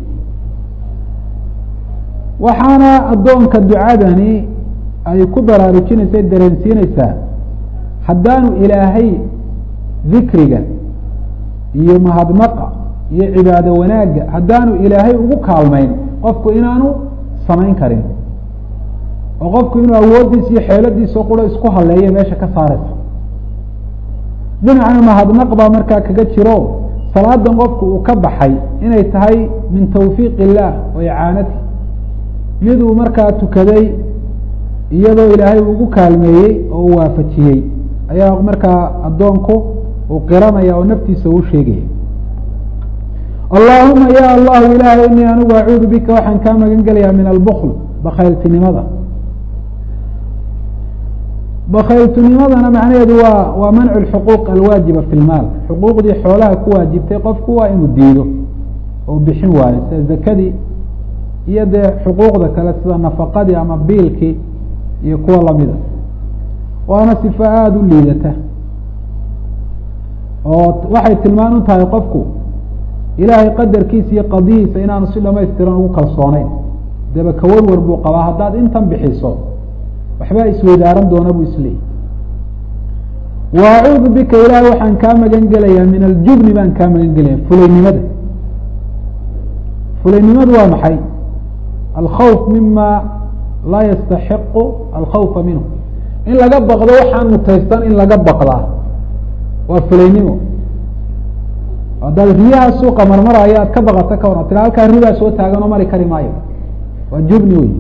waxaana addoonka ducadani ay ku baraarujinaysa dareensiinaysaa haddaanu ilaahay dikriga iyo mahadnaqa iyo cibaado wanaagga haddaanu ilaahay ugu kaalmayn qofku inaanu samayn karin oo qofku inuu awooddiisa iyo xeeladiisa quro isku haleeya meesha ka saaraysa dhinacna mahadnaq baa markaa kaga jiro salaadan qofku uu ka baxay inay tahay min tawfiiq illaah wa icaanati mid uu markaa tukaday iyadoo ilaahay ugu kaalmeeyey oo u waafajiyey ayaa markaa addoonku uu qiranaya oo naftiisa uu sheegaya allahuma ya allahu ilaahay inii anigu acuudu bika waxaan kaa magan gelayaa min albukl bakayltinimada bakayltinimadana macnaheedu waa waa mancu xuquuq alwaajiba fi lmaal xuquuqdii xoolaha ku waajibtay qofku waa inuu diido oo bixin waayo sida zakadii iyo dee xuquuqda kale sida nafaqadii ama biilkii iyo kuwa lamida waana sifo aada u liidata oo waxay tilmaan u tahay qofku ilaahay qadarkiisa iyo qadihiisa inaanu si dhamaystiran ugu kalsooneyn deba ka warwar buu qabaa haddaad intan bixiso waxbaa isweydaaran doona buu isleeyay wa acuudu bika ilaah waxaan kaa magan gelayaa min aljubni baan kaa magan gelaya fulaynimada fulaynimadu waa maxay alkhawf mima laa yastaxiqu alkhawfa minhu in laga baqdo waxaan mutaystan in laga baqdaa waa fulaynimo haddaad riyaha suuqa marmaraya aad ka baqata ka waran tira halkaa ribaa soo taagan oo mari kari maayo waa jubni wey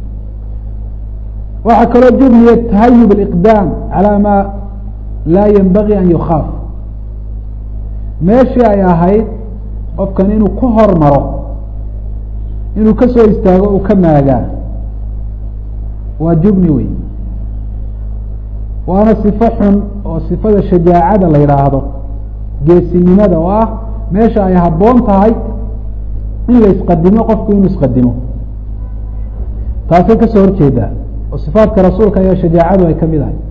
waxaa kaloo jubniya tahayub اliqdaam calى ma laa yanbagi an yukhaaf meeshii ay ahayd qofkan inuu ku hormaro inuu kasoo istaago uu ka maagaa waa jubni wey waana sifo xun oo sifada shajaacada la yidhaahdo geesinimada oo ah meesha ay habboon tahay in la isqadimo qofku inuu isqadimo taasay kasoo horjeedaa oo صifaatka rasuulka ayaa shajaacadu ay kamid ahay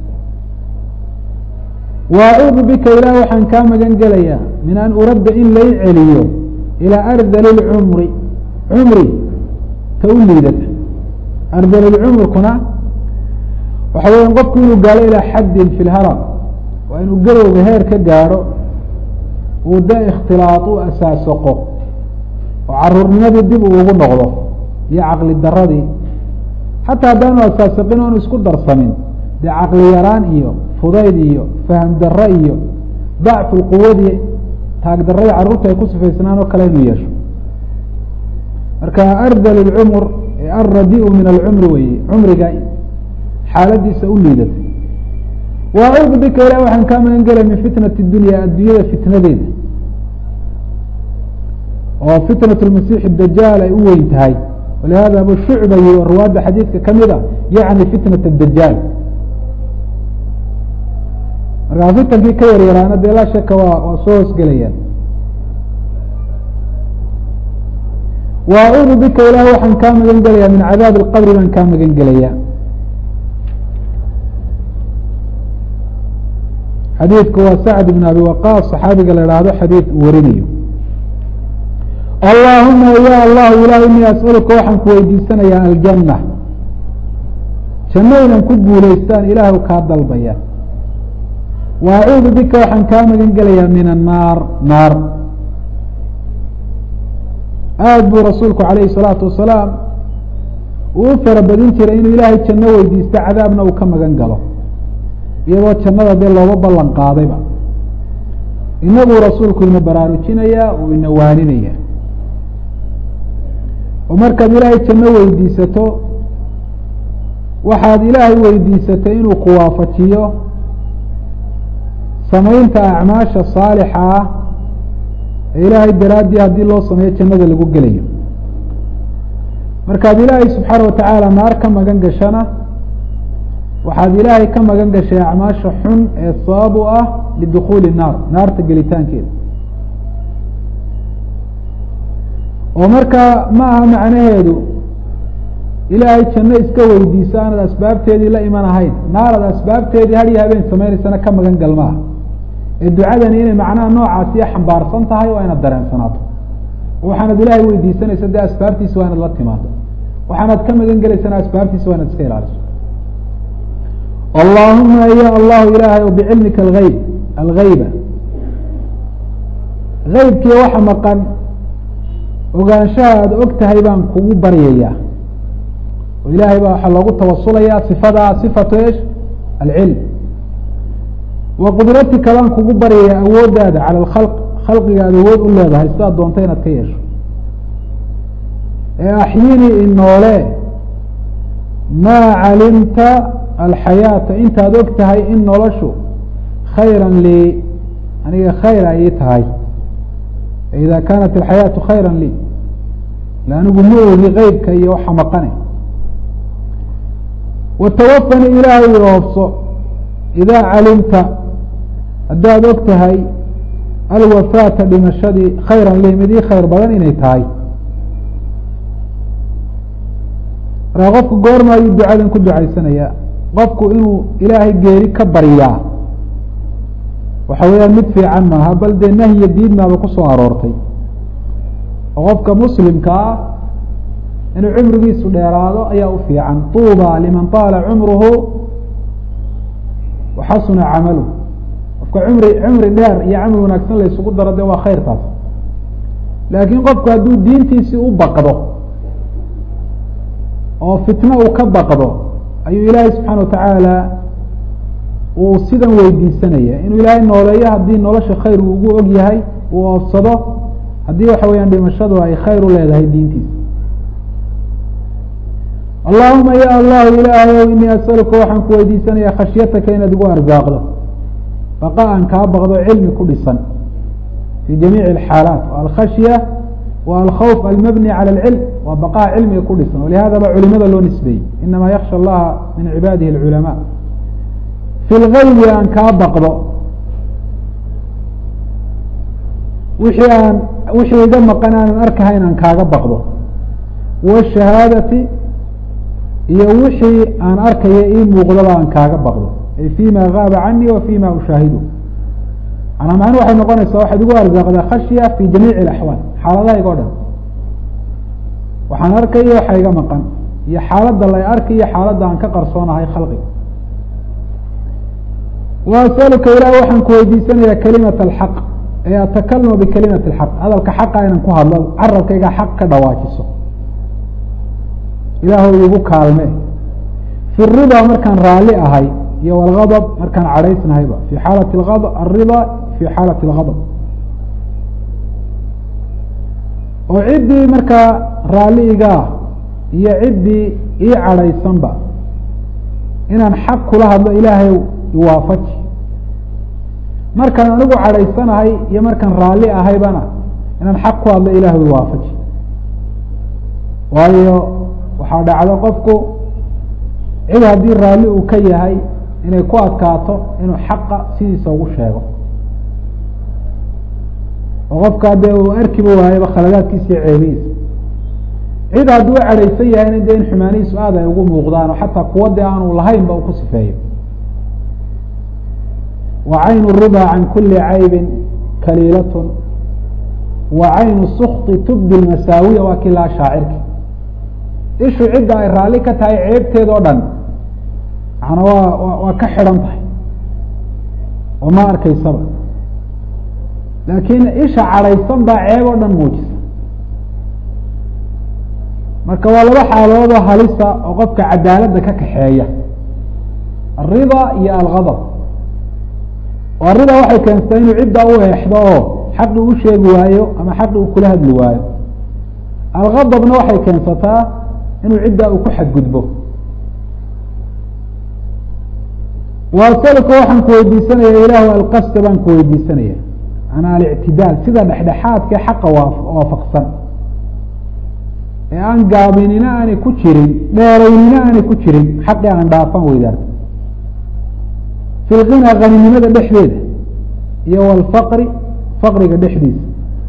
wa acuudu bika ilaah waxaan kaa magan gelayaa min an uradda in lay celiyo ilaa ardali lcumri cumri ta u liidata ardalilcumrkuna waxa weya qofku inuu gaalo ilaa xaddin fi lharam waa inuu garowga heer ka gaadho uu da ikhtilaaq u asaasaqo oo caruurnimadii dib uu ugu noqdo iyo caqli daradii xataa haddaanu asaasaqin oanu isku darsamin dee caqli yaraan iyo fudayd iyo faham daro iyo dacfu lquwadii taag daradii carruurta ay ku sifaysnaan oo kale inuu yeesho marka ardal lcumr alradi min alcumri weye cumriga xaaladiisa u liidatay وأعوذ بك إلى وحن كما ينقل من فتنة الدنيا الدنيا فتنة دين وفتنة المسيح الدجال أي وينتهي ولهذا أبو الشعبة والرواد حديثك كمذا يعني فتنة الدجال فتنة في كير يرانا دي لا شك وصوص قليا وأعوذ بك إله وحن كامل انقليا من عذاب القبر من كامل انقليا حديثك هو سعد بن أبي وقاص صحابي قال هذا حديث وريني اللهم يا الله إله إني أسألك وحن كويدي سنة يا الجنة شنينا كبه ليستان إله كاد البيان وأعوذ بك وحن كامل انقليا من النار نار aad buu rasuulku calayhi salaatu wasalaam uu fara badin jiray inuu ilaahay janno weydiisto cadaabna uu ka magan galo iyadoo jannada dee looga ballan qaadayba inaguu rasuulku ina baraarujinayaa uu ina waaninaya oo markaad ilaahay janno weydiisato waxaad ilaahay weydiisatay inuu ku waafajiyo samaynta acmaasha saalixa ah ilaahay daraaddii haddii loo sameeyo jannada lagu gelayo markaad ilaahay subxaana watacaala naar ka magan gashana waxaad ilaahay ka magan gashay acmaasha xun ee sabab u ah lidukhuuli naar naarta gelitaankeeda oo markaa ma aha macnaheedu ilaahay janno iska weydiisa aanad asbaabteedii la iman ahayn naarad asbaabteedii had iyo habeen samaynaysana ka magan gal maaha ee ducadani inay macnaha noocaasiya xambaarsan tahay waa inaad dareensanaato waxaanad ilaahay weydiisanaysa dee asbaabtiisa waa inaad la timaado waxaanaad ka magan gelaysana asbaabtiisa waa inaad iska ilaaliso allahuma ya allahu ilaahay o bicilmika algayb algayba gaybkii waxa maqan ogaanshaha aada og tahay baan kugu baryayaa oo ilaahay baa waxaa loogu tawasulayaa sifadaa sifatu esh alcilm وqdratika baan kugu baryaya awoodaada calى اkhalq khalqiga aad awood u leedahay sidaad doonta inaad ka yeesho ee axyinii inoole maa calimta alxayaata intaad og tahay in noloshu khayra lii aniga khayr ay tahay ida kaanat alxayaatu khayra lii la anigu ma ogi qeybka iyo waxa maqane watawafani ilaahay oofso idaa calimta haddaad og tahay alwafaata dhimashadii khayran lii mid ii khayr badan inay tahay markaa qofku goorma ayuu ducadan ku ducaysanayaa qofku inuu ilaahay geeri ka baryaa waxa weeyaan mid fiican maaha bal dee nahya diidnaaba kusoo aroortay oo qofka muslimka ah inuu cumrigiisu dheeraado ayaa u fiican tuuba liman taala cumruhu waxasuna camalu qofka cumri cumri dheer iyo camal wanaagsan la isugu daro de waa khayr taas laakiin qofku hadduu diintiisii u baqdo oo fitno uu ka baqdo ayuu ilaahay subxaana watacaala uu sidan weydiisanaya inuu ilaahay nooleeyo haddii nolosha khayr uu ugu og yahay uu oofsado haddii waxa weeyaan dhimashadu ay khayr u leedahay diintiisa allahuma ya allahu ilaahay inii asaluka waxaan ku weydiisanayaa khashyataka inaad igu arsaaqdo baqa aan kaa baqdo cilmi ku dhisan fi jamiici alxaalaat alkhashya wa alkhawf almabni cala alcilm waa baqaha cilmiga ku dhisan walihadaba culimada loo nisbeeyey inama yaksha allaha min cibaadihi alculamaa fi lgaybi aan kaa baqdo wixii aan wixii iga maqan aanan arkahayn aan kaaga baqdo washahaadati iyo wixii aan arkaya ii muuqdaba aan kaaga baqdo ay fima gaaba canii wa fima ushaahidu manaa macnu waxay noqonaysaa waxaad igu arsaaqdaa khashya fi jamiici alaxwaal xaaladahayga o dhan waxaan arkay iyo waxa iga maqan iyo xaaladda la arkay iyo xaaladda aan ka qarsoonahay khalqiga wa asaluka ilaah waxaan ku weydiisanayaa kalimat alxaq ee atakaluma bikalimati alxaq hadalka xaqa inaan ku hadlo carabkayga xaq ka dhawaajiso ilaahu igu kaalme fi rida markaan raalli ahay iyo wlgadb markaan cadhaysnahayba fi xaalati alrida fi xaalati algadb oo ciddii markaa raalli igaa iyo ciddii ii cadhaysanba inaan xaq kula hadlo ilaahay iwaafaji markaan anigu cadhaysanahay iyo markaan raalli ahaybana inaan xaq ku hadlo ilaahu iwaafaji waayo waxaa dhacdo qofku cid haddii raalli uu ka yahay inay ku adkaato inuu xaqa sidiisa ugu sheego oo qofka dee uu arkiba waayaba khaladaadkiisa iyo ceebihiisa cid hadduu cadhaysan yahayna dee in xumaanihiisu aad ay ugu muuqdaan oo xataa kuwa dee aanu lahaynba uu ku sifeeyo wa caynu ridaa can kuli caybin kaliilatun wa caynu sukti tubdi lmasaawiya waa kii laa shaacirki ishu cidda ay raalli ka tahay ceebteed oo dhan macana waa waa ka xidhan tahay oo ma arkaysaba laakiin isha cadhaysan baa ceeb oo dhan muujisa marka waa laba xaalood oo halisa oo qofka cadaaladda ka kaxeeya alrida iyo algadab oo arida waxay keenstaa inuu cidda u eexdo oo xaqi u sheegi waayo ama xaqi uu kula hadli waayo algadabna waxay keensataa inuu cidda uu ku xadgudbo waasalka waxaan ku weydiisanaya ilaahu alqasda baan ku weydiisanaya manaa alictidaal sida dhexdhexaadka xaqa waafaqsan ee aan gaabinina aanay ku jirin dheeraynina aanay ku jirin xaqii aan dhaafan weydaarta fi lghinaa haninimada dhexdeeda iyo walfaqri faqriga dhexdiisa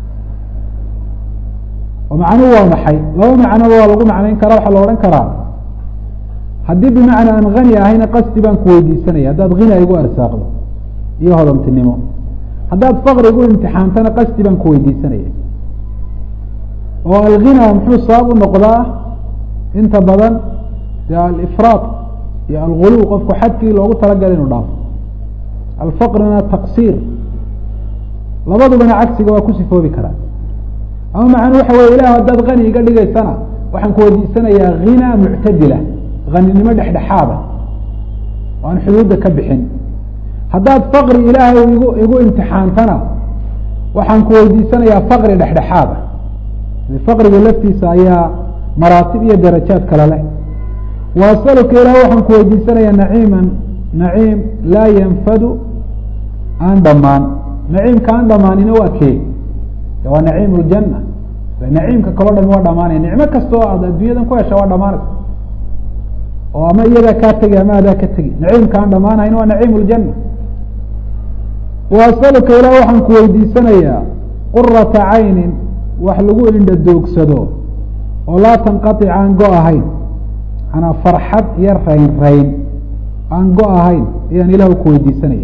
oo macnuhu waa maxay laba macnoba waa lagu macnayn karaa waxaa la odhan karaa haddii bimacnaa aan hani ahayna qasdi baan ku weydiisanaya haddaad hina igu arsaaqdo iyo hodantinimo haddaad faqri igu imtixaantana qasdi baan ku weydiisanaya oo alghinaa muxuu sabab u noqdaa inta badan dee alifraad iyo alguluw qofku xadkii loogu talagala inu dhaafo alfaqrina taqsiir labadubana cagsiga waa ku sifoobi karaa ama macnuu waxa weye ilah haddaad hani iga dhigaysana waxaan ku weydiisanayaa ghinaa muctadila haninimo dhexdhexaada oo aan xuduudda ka bixin haddaad faqri ilaahay igu igu imtixaantana waxaan ku weydiisanayaa faqri dhexdhexaada faqriga laftiisa ayaa maraatib iyo darajaad kale leh waasaluka ilaah waxaan ku weydiisanayaa naciiman naciim laa yanfadu aan dhamaan naciimka aan dhamaanina waa kee waa naciim ljana naciimka kaloo dhami waa dhamaanaya nicmo kastoo aad adduunyadan ku hesha waa dhamaanaysa oo ama iyadaa kaa tegi ama adaa ka tegi naciimka aan dhamaanahayn waa naciim ljana waasaluka ilaah waxaan ku weydiisanayaa qurata caynin wax lagu indha doogsado oo laa tanqatic aan go ahayn manaa farxad iyo rayn rayn aan go ahayn ayaan ilahu ku weydiisanaya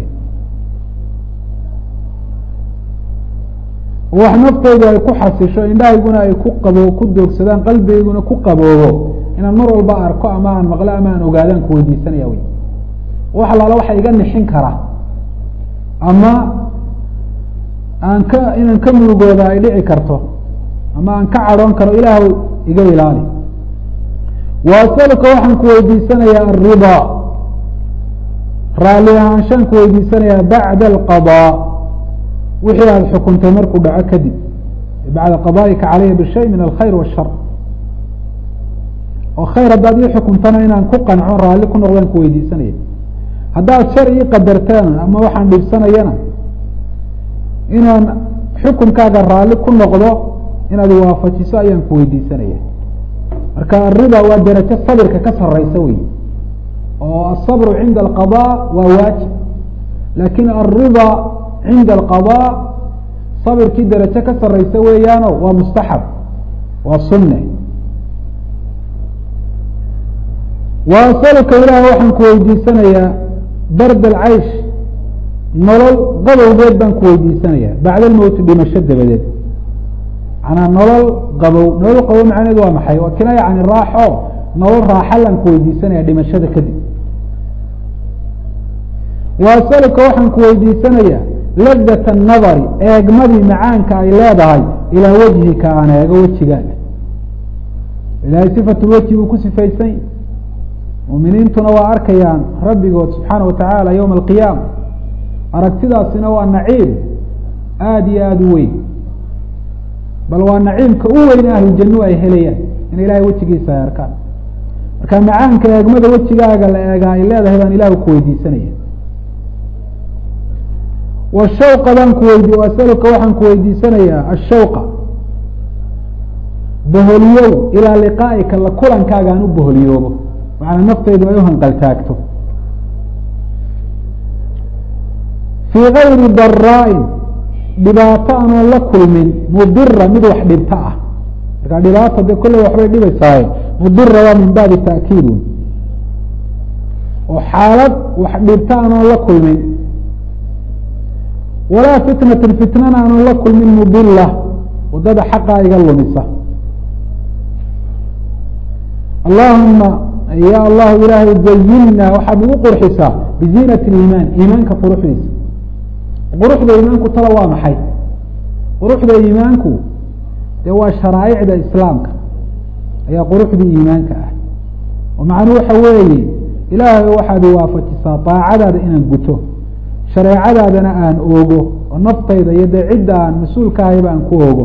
wax naftaydu ay ku xasisho indhahayguna ay ku qabo ku doogsadaan qalbigayguna ku qaboobo inaan mar walba arko ama aan maqlo ama aan ogaadaan ku weydiisanaya wey wax alaala waxa iga nixin kara ama aan ka inaan ka murugooda ay dhici karto ama aan ka cadhoon karo ilaah iga ilaali waasaluka waxaan ku weydiisanayaa alridaa raalli ahaanshaan ku weydiisanayaa bacda alqadaa wixii aada xukuntay markuu dhaco kadib bacda qadaa'ika caleyha bishay min alkhayr washar oo khayr haddaad ii xukuntana inaan ku qanco raalli ku noqdaan ku weydiisanaya haddaad shar ii qadartaan ama waxaan dhibsanayana inaan xukunkaaga raalli ku noqdo inaad waafajiso ayaan ku weydiisanaya marka arida waa darajo sabirka ka sareysa wey oo asabru cinda alqadaa waa waajib lakin alrida cinda alqadaa sabirkii darajo ka sareysa weeyaano waa mustaxab waa sunne waasaluka ilaah waxaan ku weydiisanayaa bard alcaysh nolol qabowgeed baan ku weydiisanaya bacda almowti dhimasho dabadeed manaa nolol qabow nolol qabow macnaheedu waa maxay waa kinaaya can iraaxo nolol raaxa laan ku weydiisanaya dhimashada kadib waasaluka waxaan ku weydiisanayaa ladat annadari eegmadii macaanka ay leedahay ilaa wejhika aan eego wejigaaga ilahay sifatulwejhi buu ku sifaysan yahy muuminiintuna waa arkayaan rabbigood subxaana watacaala yowma alqiyaama aragtidaasina waa naciim aada iyo aada u weyn bal waa naciimka u weyn ahlujannu ay helayaan in ilahay wejigiisa ay arkaan marka macaanka eegmada wejigaaga la eegaa ay leedahay baan ilaahu ku weydiisanaya washawqa baan ku weydi asaluka waxaan ku weydiisanayaa ashawqa boholyow ilaa liqaa'ika la kulankaaga aan u boholyoobo macnaa naftaydu ay u hanqaltaagto fii gayri daraa-in dhibaato anoon la kulmin mudira mid wax dhibto ah markaa dhibaato dee kolley waxbay dhibaysaaye mudira waa min baabi ta'kiidun oo xaalad wax dhibto anoon la kulmin walaa fitnatin fitnana anoon la kulmin mudila wadada xaqaa iga lumisa allahuma ya allahu ilaahay zayinna waxaad ugu qurxisaa biziinati liimaan iimaanka quruxdiisa quruxda iimaanku tala waa maxay quruxda iimaanku dee waa sharaa'icda islaamka ayaa quruxdii iimaanka ah oo macnuu waxa weeye ilaahay waxaad iwaafajisaa daacadaada inaan guto shareecadaadana aan oogo oo naftayda iyo dee cidda aan mas-uulka ahayba aan ku oogo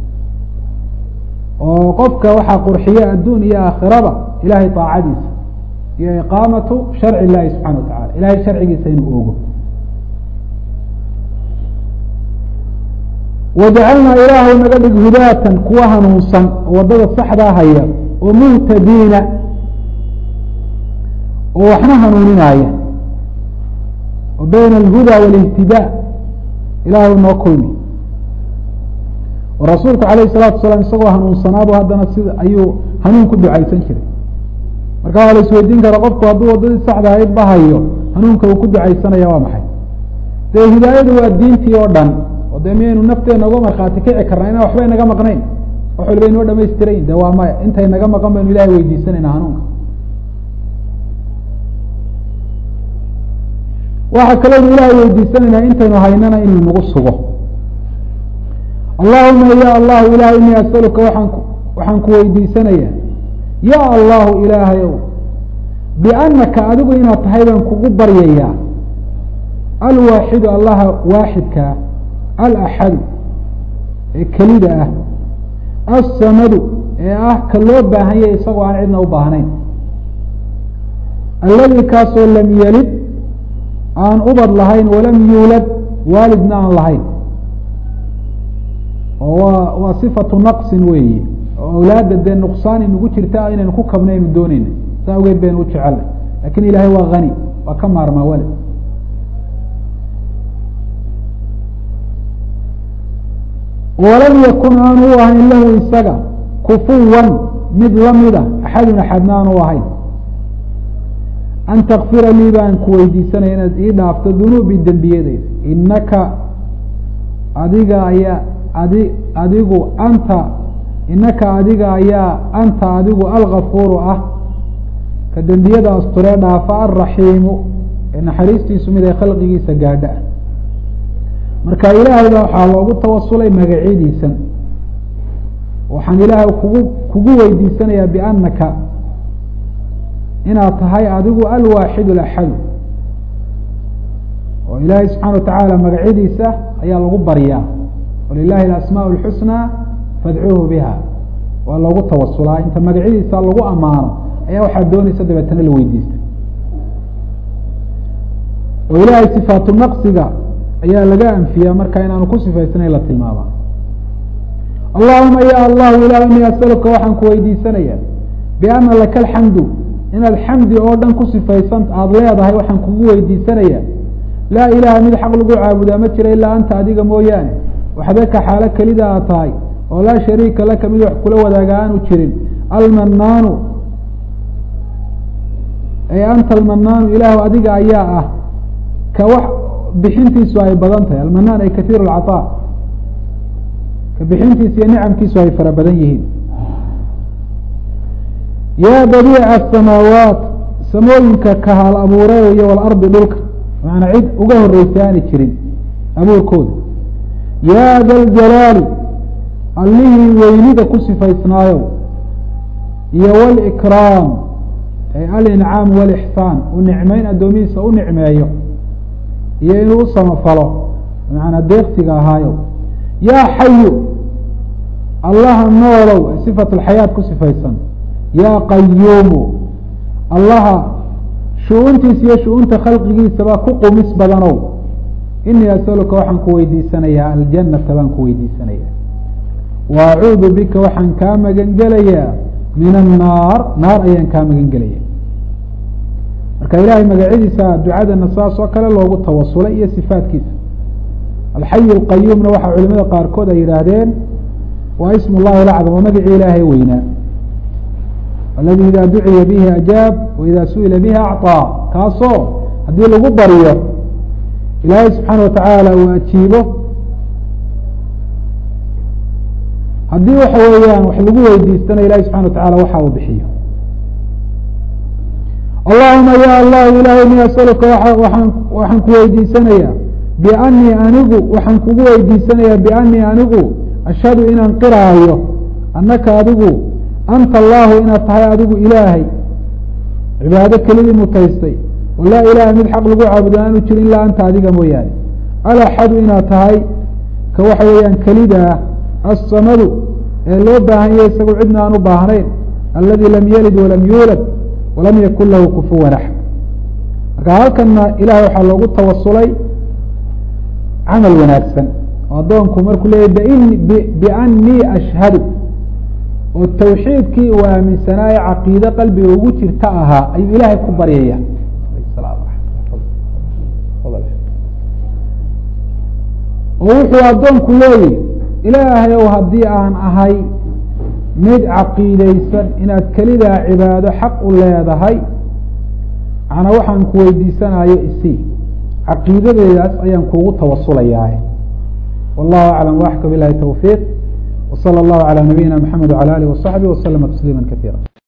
oo qofka waxaa qurxiya adduun iyo aakhiraba ilahay daacadiisa iyo iqaamatu sharci illahi subxana wa tacala ilahay sharcigiisa inuu oogo wajacalnaa ilaahay naga dhig hudaatan kuwa hanuunsan oo waddada saxdaa haya oo muhtadiina oo waxna hanuuninaya oo bayna alhuda wاlihtidaa ilaahay noo kulmi oo rasuulku alayh الsalatu wasalaam isagoo hanuunsanaabo haddana sida ayuu hanuun ku ducaysan jiray marka waa la isweydiin kara qofku hadduu waddadii saxda ahayd bahayo hanuunka uu ku ducaysanaya waa maxay dee hidaayadu waa diintii oo dhan oo dee miyaynu nafteena uga markhaati kici karnaa inaan waxbay naga maqnayn wax walba inoo dhamaystirayn de waa maya intay naga maqan baynu ilahay weydiisanayna hanuunka waxaa kaleynu ilahay weydiisanaynaa intaynu haynana inuu nagu sugo allahuma ya allahu ilahay inii asaluka waaan waxaan ku weydiisanaya ya allahu ilaahayow bianaka adigu inaad tahay baan kugu baryayaa alwaaxidu allaha waaxidkaa alaxadu ee kelida ah assamadu ee ah ka loo baahan yahay isagoo aan cidna u baahnayn alladii kaasoo lam yelid aan ubad lahayn walam yuulad waalidna aan lahayn oo waa waa sifatu naqsin weeye oo awlaadda dee nuqsaan inugu jirta inaynu ku kabnaynu doonayna saa awgeed baynu u jecelnay lakin ilaahay waa hani waa ka maarmaa walad walam yakun aanu u ahayn lahu isaga kufuwan mid lamida axadun axadna aanu ahayn an takfira lii baan ku weydiisanaya inaad ii dhaafto dunuubi dembiyadeyda inaka adiga ayaa adi adigu anta inaka adiga ayaa anta adigu algafuuru ah ka dembiyada asturee dhaafa alraxiimu ee naxariistiisu mid ay khalqigiisa gaadha ah marka ilaahay baa waxaa loogu tawasulay magacyadiisan waxaan ilaahay kugu kugu weydiisanayaa bianaka inaad tahay adigu alwaaxid alaxadu oo ilaahay subxaana watacaala magacyadiisa ayaa lagu baryaa walilahi alasmaa اlxusnaa fadcuuhu biha waa loogu tawasulaa inta magacyadiisa lagu amaano ayaa waxaad doonaysa dabeetana la weydiista oo ilaahay sifaatu naqsiga ayaa laga anfiyaa marka inaanu ku sifaysanayn la tilmaama allahuma ya allahu ilah inii asaluka waxaan ku weydiisanaya biana laka alxamdu inaad xamdi oo dhan ku sifaysan aada leedahay waxaan kugu weydiisanaya laa ilaha mid xaq lagu caabudaa ma jira ilaa anta adiga mooyaane waxdaka xaalo kelida aad tahay oo laa shariika laka mid wax kula wadaaga aanu jirin almanaanu ay anta almanaanu ilaahu adiga ayaa ah ka wax bixintiisu ay badan tahay almanaan ay katiir alcaطaa ka bixintiisu iyo nicamkiisu ay fara badan yihiin yaa badiica asamaawaat samooyinka ka hal abuuray iyo walardi dhulka macanaa cid uga horeysa aani jirin abuurkooda yaa da ljalaali allihii weynida ku sifaysnaayo iyo walikraam ay alincaam walixsaan u nicmeyn addoomihiisa u nicmeeyo iyo inuu u samafalo macanaa deeqsiga ahaayo yaa xayu allaha noolow sifat alxayaat ku sifaysan yaa qayuumu allaha shu-uuntiisa iyo shu-uunta khalqigiisaba ku qumis badanow inii asaluka waxaan ku weydiisanayaa aljanata baan ku weydiisanaya wa acuudu bika waxaan kaa magan gelayaa min annaar naar ayaan kaa magan gelaya marka ilaahay magacyadiisa ducadana saas oo kale loogu tawasulay iyo sifaatkiisa alxayu alqayuumna waxaa culimada qaarkood ay yidhaahdeen waa ism اllahi lacdam waa magacii ilaahay weynaa aladi ida duciya bihi ajaab waida su'ila bihi acطaa kaasoo haddii lagu baryo ilaahay subxaana watacaala uu ajiibo haddii waxa weeyaan wax lagu weydiistana ilahi subxana watacala waxa uu bixiyo allahuma ya allah ilahay ini asaluka waaan waxaan ku weydiisanaya bianii anigu waxaan kugu weydiisanaya bianii anigu ashhadu inaan qiraayo annaka adigu anta allahu inaad tahay adigu ilaahay cibaado kelidii mutaystay walaa ilaha mid xaq lagu caabudo aanu jirin ilaa anta adiga mooyaane alaxadu inaad tahay ka waxa weeyaan kelidaa assamadu ee loo baahan yahay isagu cidna aan u baahnayn aladi lam yalid walam yuulad walam yakun lahu kufuwan axad marka halkana ilahay waxaa loogu tawasulay camal wanaagsan oo addoonku markuu leeyahy bianii ashhadu oo tawxiidkii uu aaminsanaaye caqiide qalbiga ugu jirta ahaa ayuu ilaahay ku baryaya oo wuxuu addoonku leeyahy ilaahay ow haddii aan ahay mid caqiideysan inaad kelidaa cibaado xaq u leedahay macnaa waxaan ku weydiisanayo isii caqiidadeedaas ayaan kuugu tawasulayaa wallahu aclam waxka bilahi tawfiiq wsala allahu calى nabiyina mxamed wعalى alih waصaxbih waslama tasliima kaiira